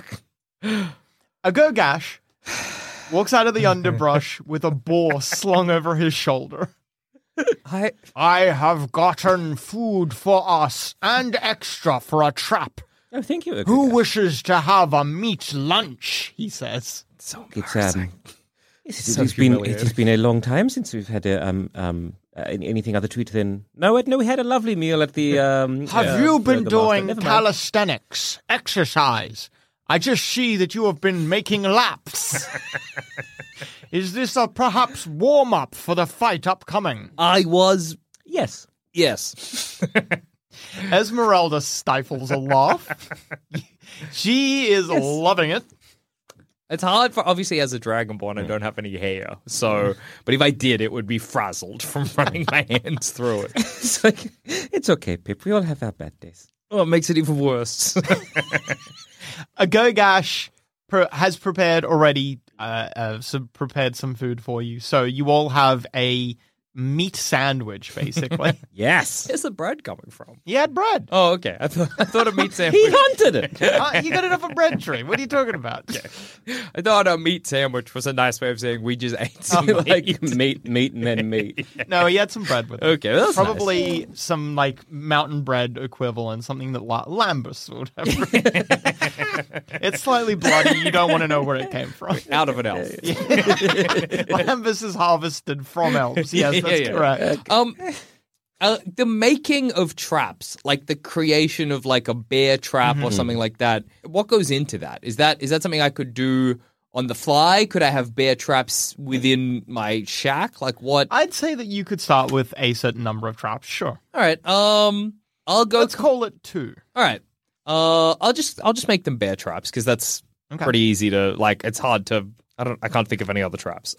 A Gogash walks out of the underbrush with a boar slung over his shoulder. I I have gotten food for us and extra for a trap. Oh, thank you. Who wishes to have a meat lunch? He says. so It's embarrassing. um, it's, So it's been humiliating. it has been a long time since we've had a um um uh, anything other treat than no no we had a lovely meal at the um. Have uh, you been Burger Master. doing Never mind. calisthenics, exercise? I just see that you have been making laps. Is this a perhaps warm-up for the fight upcoming? I was, Yes. yes. Esmeralda stifles a laugh. She is loving it. It's hard for, obviously, as a Dragonborn, I don't have any hair. So, but if I did, it would be frazzled from running my hands through it. It's like it's okay, Pip. We all have our bad days. Oh, it makes it even worse. A Gogash pre- has prepared already, uh, uh, some, prepared some food for you. So you all have a meat sandwich, basically. Yes. Where's the bread coming from? He had bread. Oh, okay. I thought I thought a meat sandwich. He hunted it. Uh, you got it off a bread tree. What are you talking about? I thought a meat sandwich was a nice way of saying we just ate some meat. like meat, meat, and then meat. No, he had some bread with it. Okay, that's Probably some like mountain bread equivalent, something that La- Lambus would have. It's slightly bloody. You don't want to know where it came from. nice. Out of an elf. Lambus is harvested from elves. Yes, Yeah, that's yeah. correct. Um, uh, the making of traps, like the creation of like a bear trap or something like that. What goes into that? Is that is that something I could do on the fly? Could I have bear traps within my shack? Like what? I'd say that you could start with a certain number of traps. Sure. All right. Um, I'll go. Let's call it two. All right. Uh, I'll just I'll just make them bear traps because that's Okay. pretty easy to like. It's hard to. I don't. I can't think of any other traps.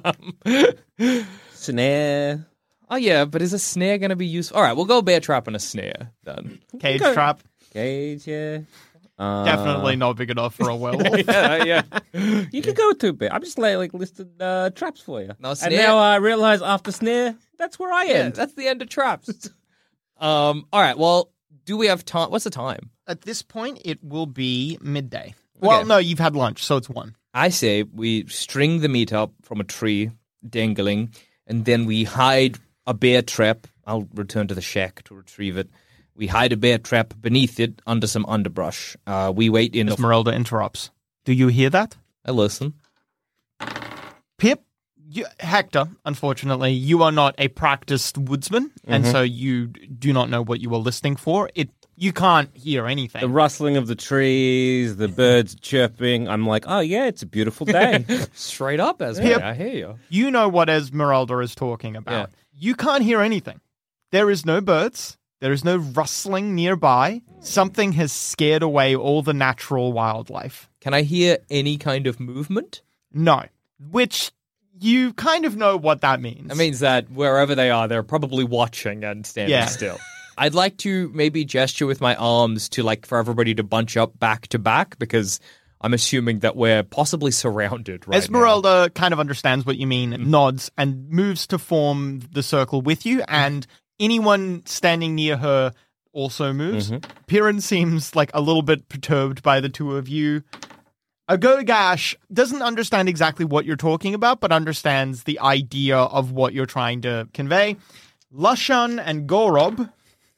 Snare. Oh yeah, but is a snare going to be useful? All right, we'll go bear trap and a snare then. Cage Okay. trap. Gauge, yeah. Uh, Definitely not big enough for a werewolf. yeah, yeah. You can go to bit. I'm just like, like listed uh, traps for you. No, and snare- now I realize after snare, that's where I Yeah, end. that's the end of traps. um. All right. Well, do we have time? What's the time? At this point, it will be midday. Well, Okay. no, you've had lunch, so it's one. I say we string the meat up from a tree, dangling, and then we hide a bear trap. I'll return to the shack to retrieve it. We hide a bear trap beneath it under some underbrush. Uh, we wait in. A Esmeralda interrupts. Do you hear that? I listen. Pip, you, Hector, unfortunately, you are not a practiced woodsman, and so you d- do not know what you are listening for. It You can't hear anything. The rustling of the trees, the birds chirping. I'm like, oh yeah, it's a beautiful day. Straight up, Esme. Yep. I hear you. You know what Esmeralda is talking about. You can't hear anything. There is no birds. There is no rustling nearby. Something has scared away all the natural wildlife. Can I hear any kind of movement? No. Which you kind of know what that means. That means that wherever they are, they're probably watching and standing Yeah. still. I'd like to maybe gesture with my arms to like for everybody to bunch up back to back because I'm assuming that we're possibly surrounded right Esmeralda kind of understands what you mean, Mm. nods, and moves to form the circle with you, and anyone standing near her also moves. Mm-hmm. Piran seems like a little bit perturbed by the two of you. Agogash doesn't understand exactly what you're talking about, but understands the idea of what you're trying to convey. Lushan and Gorob.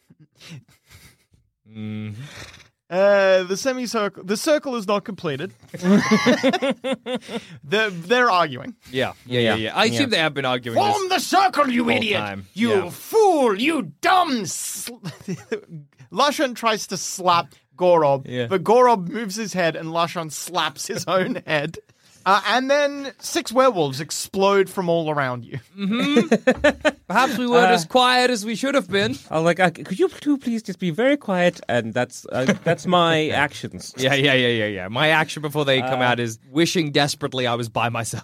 Mm. Uh, the semicircle, the circle is not completed. they're, they're arguing. Yeah, yeah, yeah, yeah. I Yeah. assume they have been arguing Form this. the circle, you whole idiot! time. You Yeah. fool! You dumb! Sl- Lushan tries to slap Gorob, Yeah. but Gorob moves his head and Lushan slaps his own head. Uh, and then six werewolves explode from all around you. Perhaps we weren't Uh, as quiet as we should have been. I was like, uh, could you two please just be very quiet? And that's uh, that's my actions. Yeah, yeah, yeah, yeah, yeah. My action before they come out is wishing desperately I was by myself.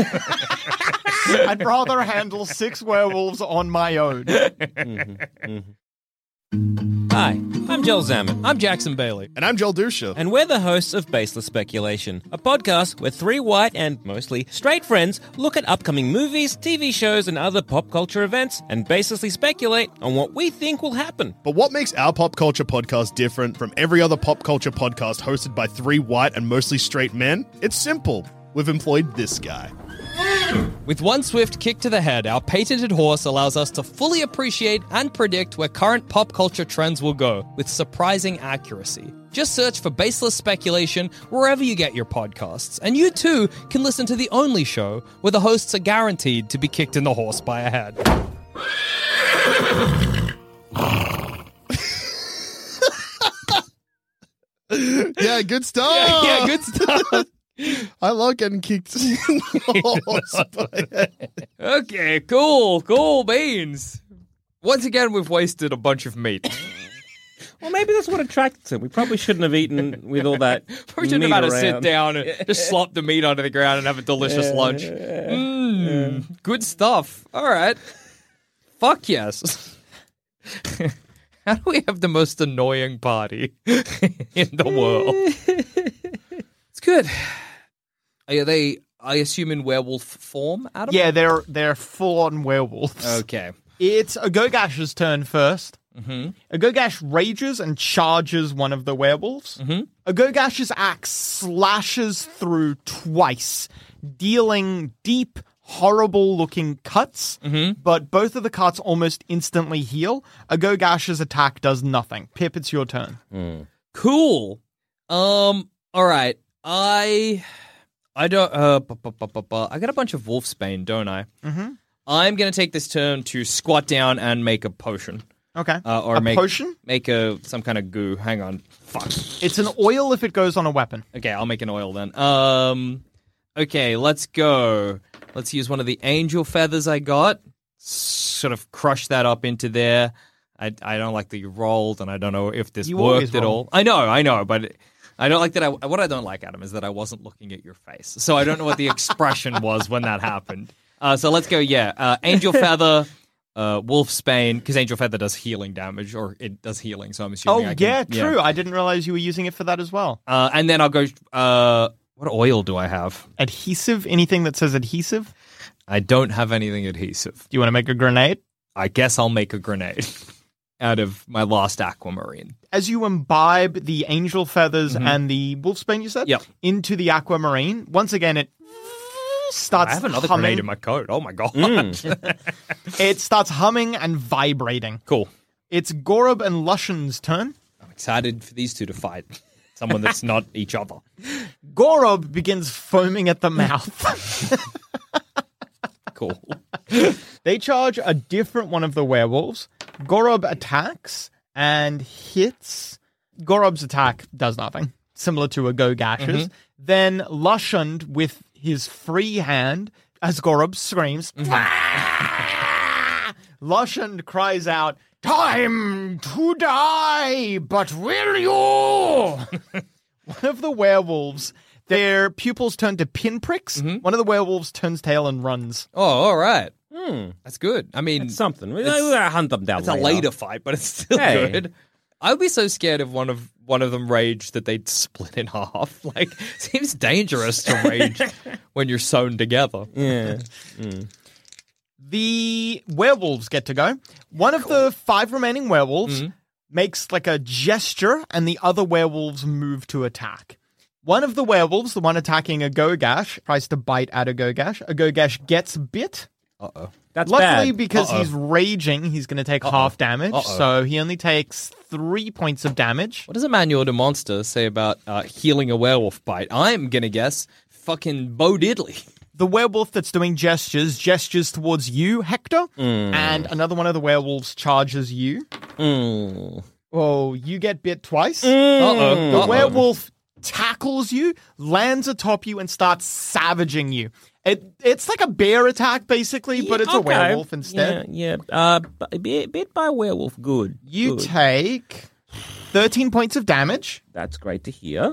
I'd rather handle six werewolves on my own. Hi, I'm Joel Zaman, I'm Jackson Bailey. And I'm Joel Dusha. and we're the hosts of Baseless Speculation, a podcast where three white and mostly straight friends look at upcoming movies, T V shows, and other pop culture events and baselessly speculate on what we think will happen. But what makes our pop culture podcast different from every other pop culture podcast hosted by three white and mostly straight men? It's simple. We've employed this guy. With one swift kick to the head, our patented horse allows us to fully appreciate and predict where current pop culture trends will go with surprising accuracy. Just search for Baseless Speculation wherever you get your podcasts, and you too can listen to the only show where the hosts are guaranteed to be kicked in the horse by a head. Yeah, good stuff. Yeah, good stuff. I love getting kicked in the horse by a head. Okay, cool, cool beans. Once again, we've wasted a bunch of meat. Well, maybe that's what attracted him. We probably shouldn't have eaten with all that. We shouldn't meat have had to sit around. down and just slop the meat onto the ground and have a delicious lunch. Mmm, good stuff. All right. Fuck yes. How do we have the most annoying party in the world? It's good. Are they, I assume, in werewolf form, Adam? Yeah, they're they're full-on werewolves. Okay. It's Agogash's turn first. Mm-hmm. Agogash rages and charges one of the werewolves. Mm-hmm. Agogash's axe slashes through twice, dealing deep, horrible-looking cuts, mm-hmm. but both of the cuts almost instantly heal. Agogash's attack does nothing. Pip, it's your turn. Mm. Cool. Um. All right. I. I don't. Uh. bu- bu- bu- bu- bu- I got a bunch of wolfsbane, don't I? Mm-hmm. I'm gonna take this turn to squat down and make a potion. Okay. Uh, or a make potion? Make a some kind of goo. Hang on. Fuck. It's an oil if it goes on a weapon. Okay, I'll make an oil then. Um. Okay, let's go. Let's use one of the angel feathers I got. Sort of crush that up into there. I I don't like that you rolled, and I don't know if this You always worked at roll. all. I know, I know, but I don't like that. I, what I don't like, Adam, is that I wasn't looking at your face, so I don't know what the expression was when that happened. Uh, so let's go. Yeah, uh, angel feather, uh, wolfsbane, because angel feather does healing damage, or it does healing. So I'm assuming. Oh, I can, yeah, true. I didn't realize you were using it for that as well. Uh, and then I'll go. Uh, what oil do I have? Adhesive? Anything that says adhesive? I don't have anything adhesive. Do you want to make a grenade? I guess I'll make a grenade out of my lost aquamarine. As you imbibe the angel feathers and the wolfsbane, you said? Yep. Into the aquamarine, once again, it starts I have another humming. grenade in my coat. Oh my god. It starts humming and vibrating. Cool. It's Gorob and Lushan's turn. I'm excited for these two to fight. Someone that's not each other. Gorob begins foaming at the mouth. Cool. They charge a different one of the werewolves. Gorob attacks and hits. Gorob's attack does nothing, similar to a Gogash's. Mm-hmm. Then Lushan, with his free hand, as Gorob screams, Mm-hmm. Lushan cries out, Time to die, but will you? One of the werewolves, their pupils turn to pinpricks. Mm-hmm. One of the werewolves turns tail and runs. Oh, all right. Hmm. That's good. I mean, It's something. We It's- gotta hunt them down it's a later. later fight, but it's still Hey. good. I would be so scared if one of one of them raged that they'd split in half. Like, seems dangerous to rage when you're sewn together. Yeah. The werewolves get to go. One of the five remaining werewolves Mm-hmm. makes like a gesture, and the other werewolves move to attack. One of the werewolves, the one attacking a Gogash, tries to bite at a Gogash. A Gogash gets bit. Uh-oh. That's Luckily, bad. because Uh-oh. he's raging, he's going to take half damage. Uh-oh. So he only takes three points of damage. What does Emmanuel de Monster say about uh, healing a werewolf bite? I'm going to guess fucking Bo Diddley. The werewolf that's doing gestures gestures towards you, Hector, Mm. and another one of the werewolves charges you. Mm. Oh, you get bit twice. Uh-oh. The Uh-oh. werewolf tackles you, lands atop you, and starts savaging you. It It's like a bear attack, basically, but it's a Okay. werewolf instead. Yeah, yeah. Uh, b- bit, bit by werewolf. Good. You Good. take thirteen points of damage, That's great to hear.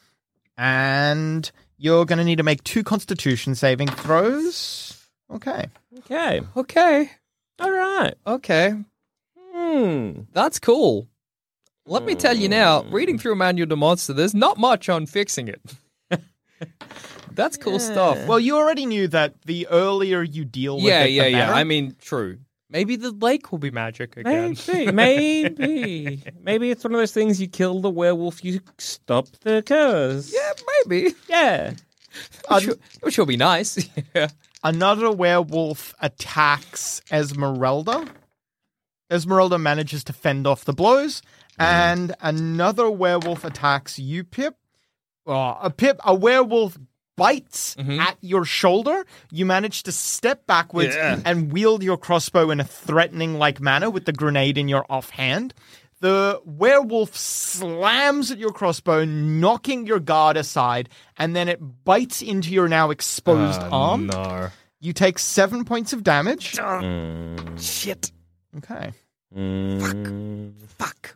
and you're going to need to make two constitution saving throws. Okay. Okay. Okay. All right. Okay. Hmm. That's cool. Let me tell you now, reading through Emmanuel de Monster, there's not much on fixing it. That's cool stuff. Well, you already knew that the earlier you deal with yeah, it, yeah, the yeah. better. I mean, true. Maybe the lake will be magic again. Maybe, maybe, maybe it's one of those things. You kill the werewolf, you stop the curse. Yeah, maybe. Yeah. Which, will- which will be nice. Yeah. Another werewolf attacks Esmeralda. Esmeralda manages to fend off the blows, and another werewolf attacks you, Pip. Oh, a Pip, a werewolf bites at your shoulder. You manage to step backwards Yeah. and wield your crossbow in a threatening-like manner with the grenade in your offhand. The werewolf slams at your crossbow, knocking your guard aside, and then it bites into your now exposed arm. No. You take seven points of damage. Shit. Okay. Mm. Fuck.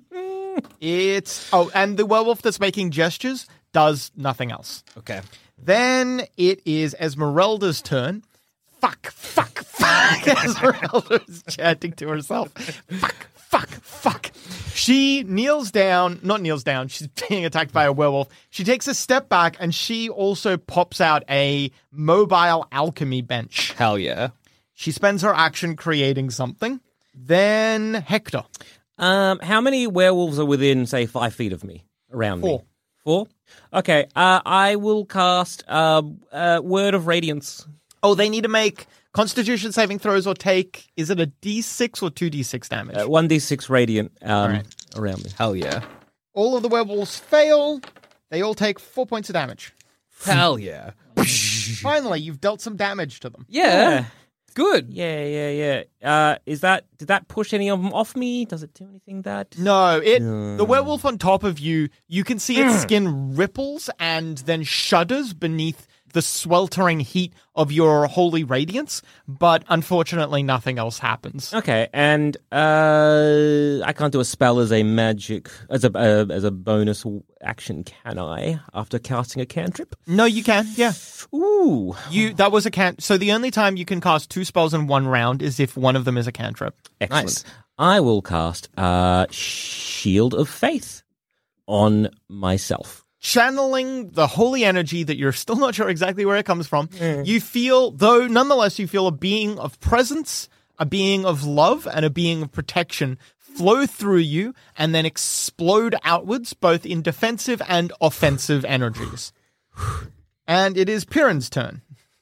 It's oh, and the werewolf that's making gestures does nothing else. Okay. Then it is Esmeralda's turn. Fuck, fuck, fuck. Esmeralda is chanting to herself. Fuck, fuck, fuck. She kneels down, not kneels down, she's being attacked by a werewolf. She takes a step back and she also pops out a mobile alchemy bench. Hell yeah. She spends her action creating something. Then Hector. Um, how many werewolves are within, say, five feet of me? Around Four. me? Four? Okay, uh, I will cast uh, uh, Word of Radiance. Oh, they need to make Constitution saving throws or take, is it a D six or two D six damage? Uh, one d six radiant um, right. around me. Hell yeah. All of the werewolves fail. They all take four points of damage. Hell yeah. Finally, you've dealt some damage to them. Yeah. Good. Yeah, yeah, yeah. Uh, is that did that push any of them off me? Does it do anything that? No, it the werewolf on top of you, you can see its skin ripples and then shudders beneath the sweltering heat of your holy radiance, but unfortunately nothing else happens. Okay, and uh, I can't do a spell as a magic as a uh, as a bonus action, can I? After casting a cantrip? No, you can, yeah. Ooh, You that was a can so the only time you can cast two spells in one round is if one of them is a cantrip. excellent. Nice. I will cast uh, Shield of Faith on myself. Channeling the holy energy that you're still not sure exactly where it comes from. You feel, though, nonetheless, you feel a being of presence, a being of love, and a being of protection flow through you and then explode outwards, both in defensive and offensive energies. And it is Piran's turn.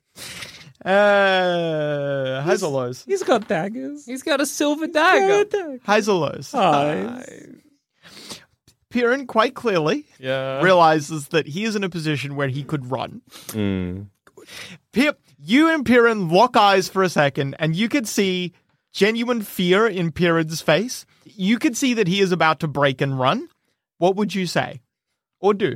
Uh, highs or lows? He's got daggers. He's got a silver dagger. Highs or lows? Piran quite clearly Yeah. realizes that he is in a position where he could run. Mm. Pip, you and Piran lock eyes for a second, and you could see genuine fear in Piran's face. You could see that he is about to break and run. What would you say? Or do?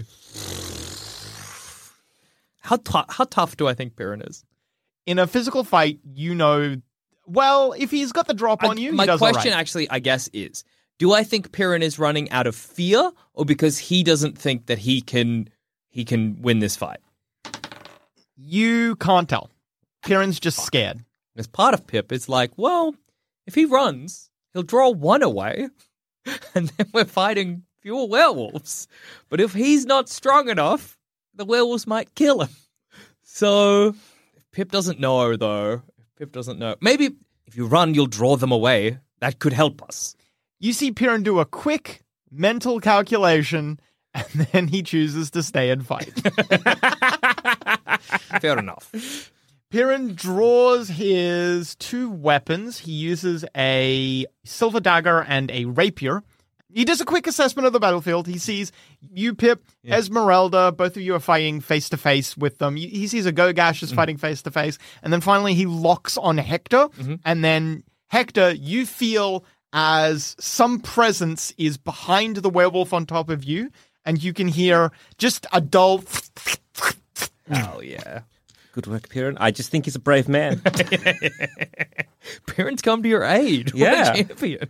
How, tou- how tough do I think Piran is? In a physical fight, you know Well, if he's got the drop I- on you, my he does all question right. actually, I guess, is: do I think Piran is running out of fear, or because he doesn't think that he can he can win this fight? You can't tell. Piran's just scared. As part of Pip, it's like, well, if he runs, he'll draw one away, and then we're fighting fewer werewolves. But if he's not strong enough, the werewolves might kill him. So, if Pip doesn't know, though, if Pip doesn't know, maybe if you run, you'll draw them away. That could help us. You see Piran do a quick mental calculation, and then he chooses to stay and fight. Fair enough. Piran draws his two weapons. He uses a silver dagger and a rapier. He does a quick assessment of the battlefield. He sees you, Pip, Esmeralda, both of you are fighting face-to-face with them. He sees a Gogash is fighting face-to-face. And then finally he locks on Hector. And then, Hector, you feel as some presence is behind the werewolf on top of you. And you can hear just a dull... Oh, yeah. Good work, Piran. I just think he's a brave man. Parents come to your aid. Yeah. What a champion.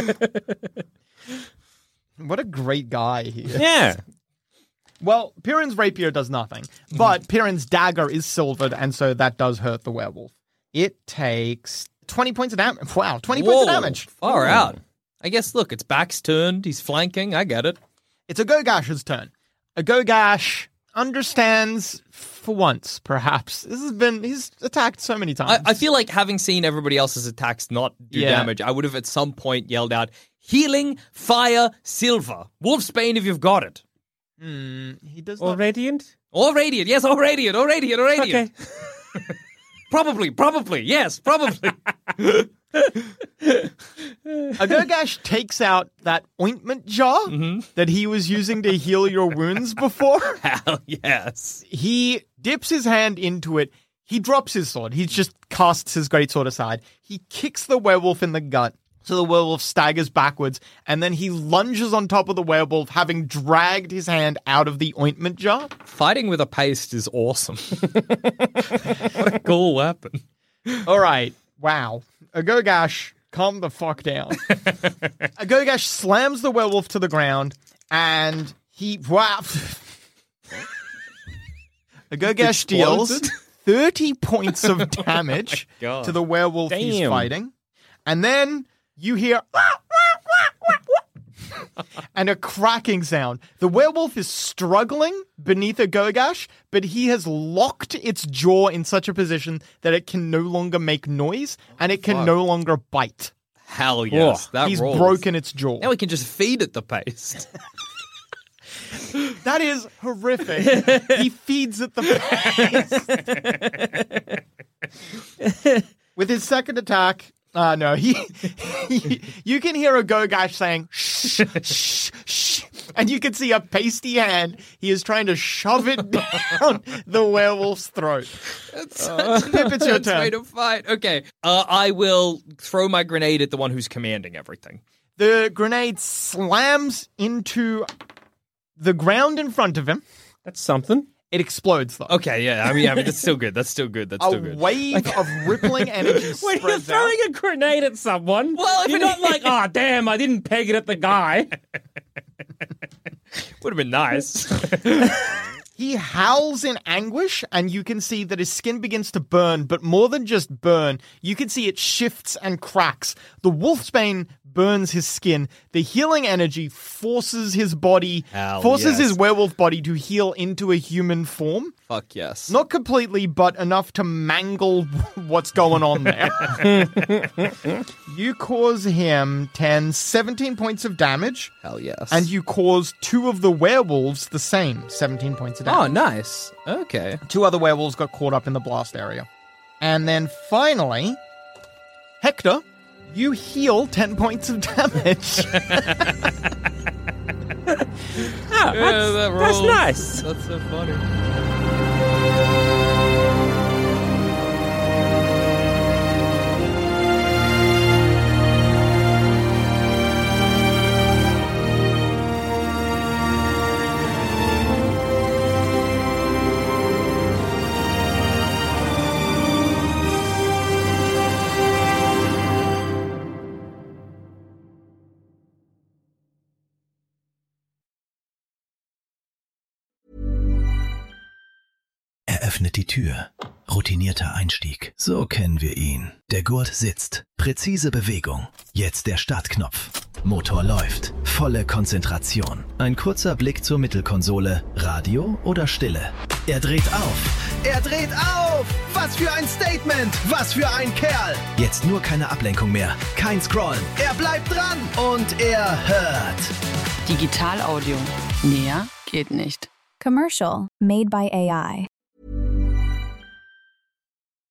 What a great guy he is. Yeah. Well, Piran's rapier does nothing, but Piran's dagger is silvered, and so that does hurt the werewolf. It takes twenty points of damage. Wow, twenty points of Whoa, damage. Far out. I guess, look, its back's turned. He's flanking. I get it. It's a Gogash's turn. A Gogash understands for once, perhaps. This has been, he's attacked so many times. I, I feel like having seen everybody else's attacks not do Yeah. damage, I would have at some point yelled out, healing, fire, silver. Wolfsbane if you've got it. he does Or not. radiant? Or radiant. Yes, or radiant, or radiant, or radiant. Okay. Probably, probably. Yes, probably. A Gogash takes out that ointment jar that he was using to heal your wounds before. Hell yes. He dips his hand into it. He drops his sword. He just casts his greatsword aside. He kicks the werewolf in the gut, so the werewolf staggers backwards, and then he lunges on top of the werewolf, having dragged his hand out of the ointment jar. Fighting with a paste is awesome. What a cool weapon. All right. Wow. A Gogash, calm the fuck down. A Gogash slams the werewolf to the ground, and he... Wow. A Gogash deals Exploded? thirty points of damage God. to the werewolf he's Damn. fighting. And then you hear... and a cracking sound. The werewolf is struggling beneath a Gogash, but he has locked its jaw in such a position that it can no longer make noise, and it can no longer bite. Hell yes. Oh, that He's rolls. broken its jaw. Now we can just feed it the paste. That is horrific. He feeds it the paste. With his second attack, uh, no, he, he, you can hear a Gogash saying, shh, shh, shh, and you can see a pasty hand. He is trying to shove it down the werewolf's throat. That's Pip, it's your way turn. to fight. Okay. Uh, I will throw my grenade at the one who's commanding everything. The grenade slams into the ground in front of him. That's something. It explodes, though. Okay, yeah. I mean, I mean, that's still good. That's still good. That's A still good. wave of rippling energy When you're spreads out. throwing a grenade at someone, Well, if you're it- not like, oh, damn, I didn't peg it at the guy. Would have been nice. He howls in anguish, and you can see that his skin begins to burn, but more than just burn, you can see it shifts and cracks. The wolfsbane burns his skin. The healing energy forces his body, Hell forces yes. his werewolf body to heal into a human form. Fuck yes. Not completely, but enough to mangle what's going on there. You cause him ten, seventeen points of damage, Hell yes. and you cause two of the werewolves the same, seventeen points of damage. Oh, nice. Okay. Two other werewolves got caught up in the blast area. And then finally, Hector, you heal ten points of damage. Ah, that's, that that's rolls. nice. That's so funny. öffnet die Tür. Routinierter Einstieg. So kennen wir ihn. Der Gurt sitzt. Präzise Bewegung. Jetzt der Startknopf. Motor läuft. Volle Konzentration. Ein kurzer Blick zur Mittelkonsole. Radio oder Stille? Er dreht auf. Er dreht auf! Was für ein Statement! Was für ein Kerl! Jetzt nur keine Ablenkung mehr. Kein Scrollen. Er bleibt dran. Und er hört. Digitalaudio. Näher geht nicht. Commercial made by A I.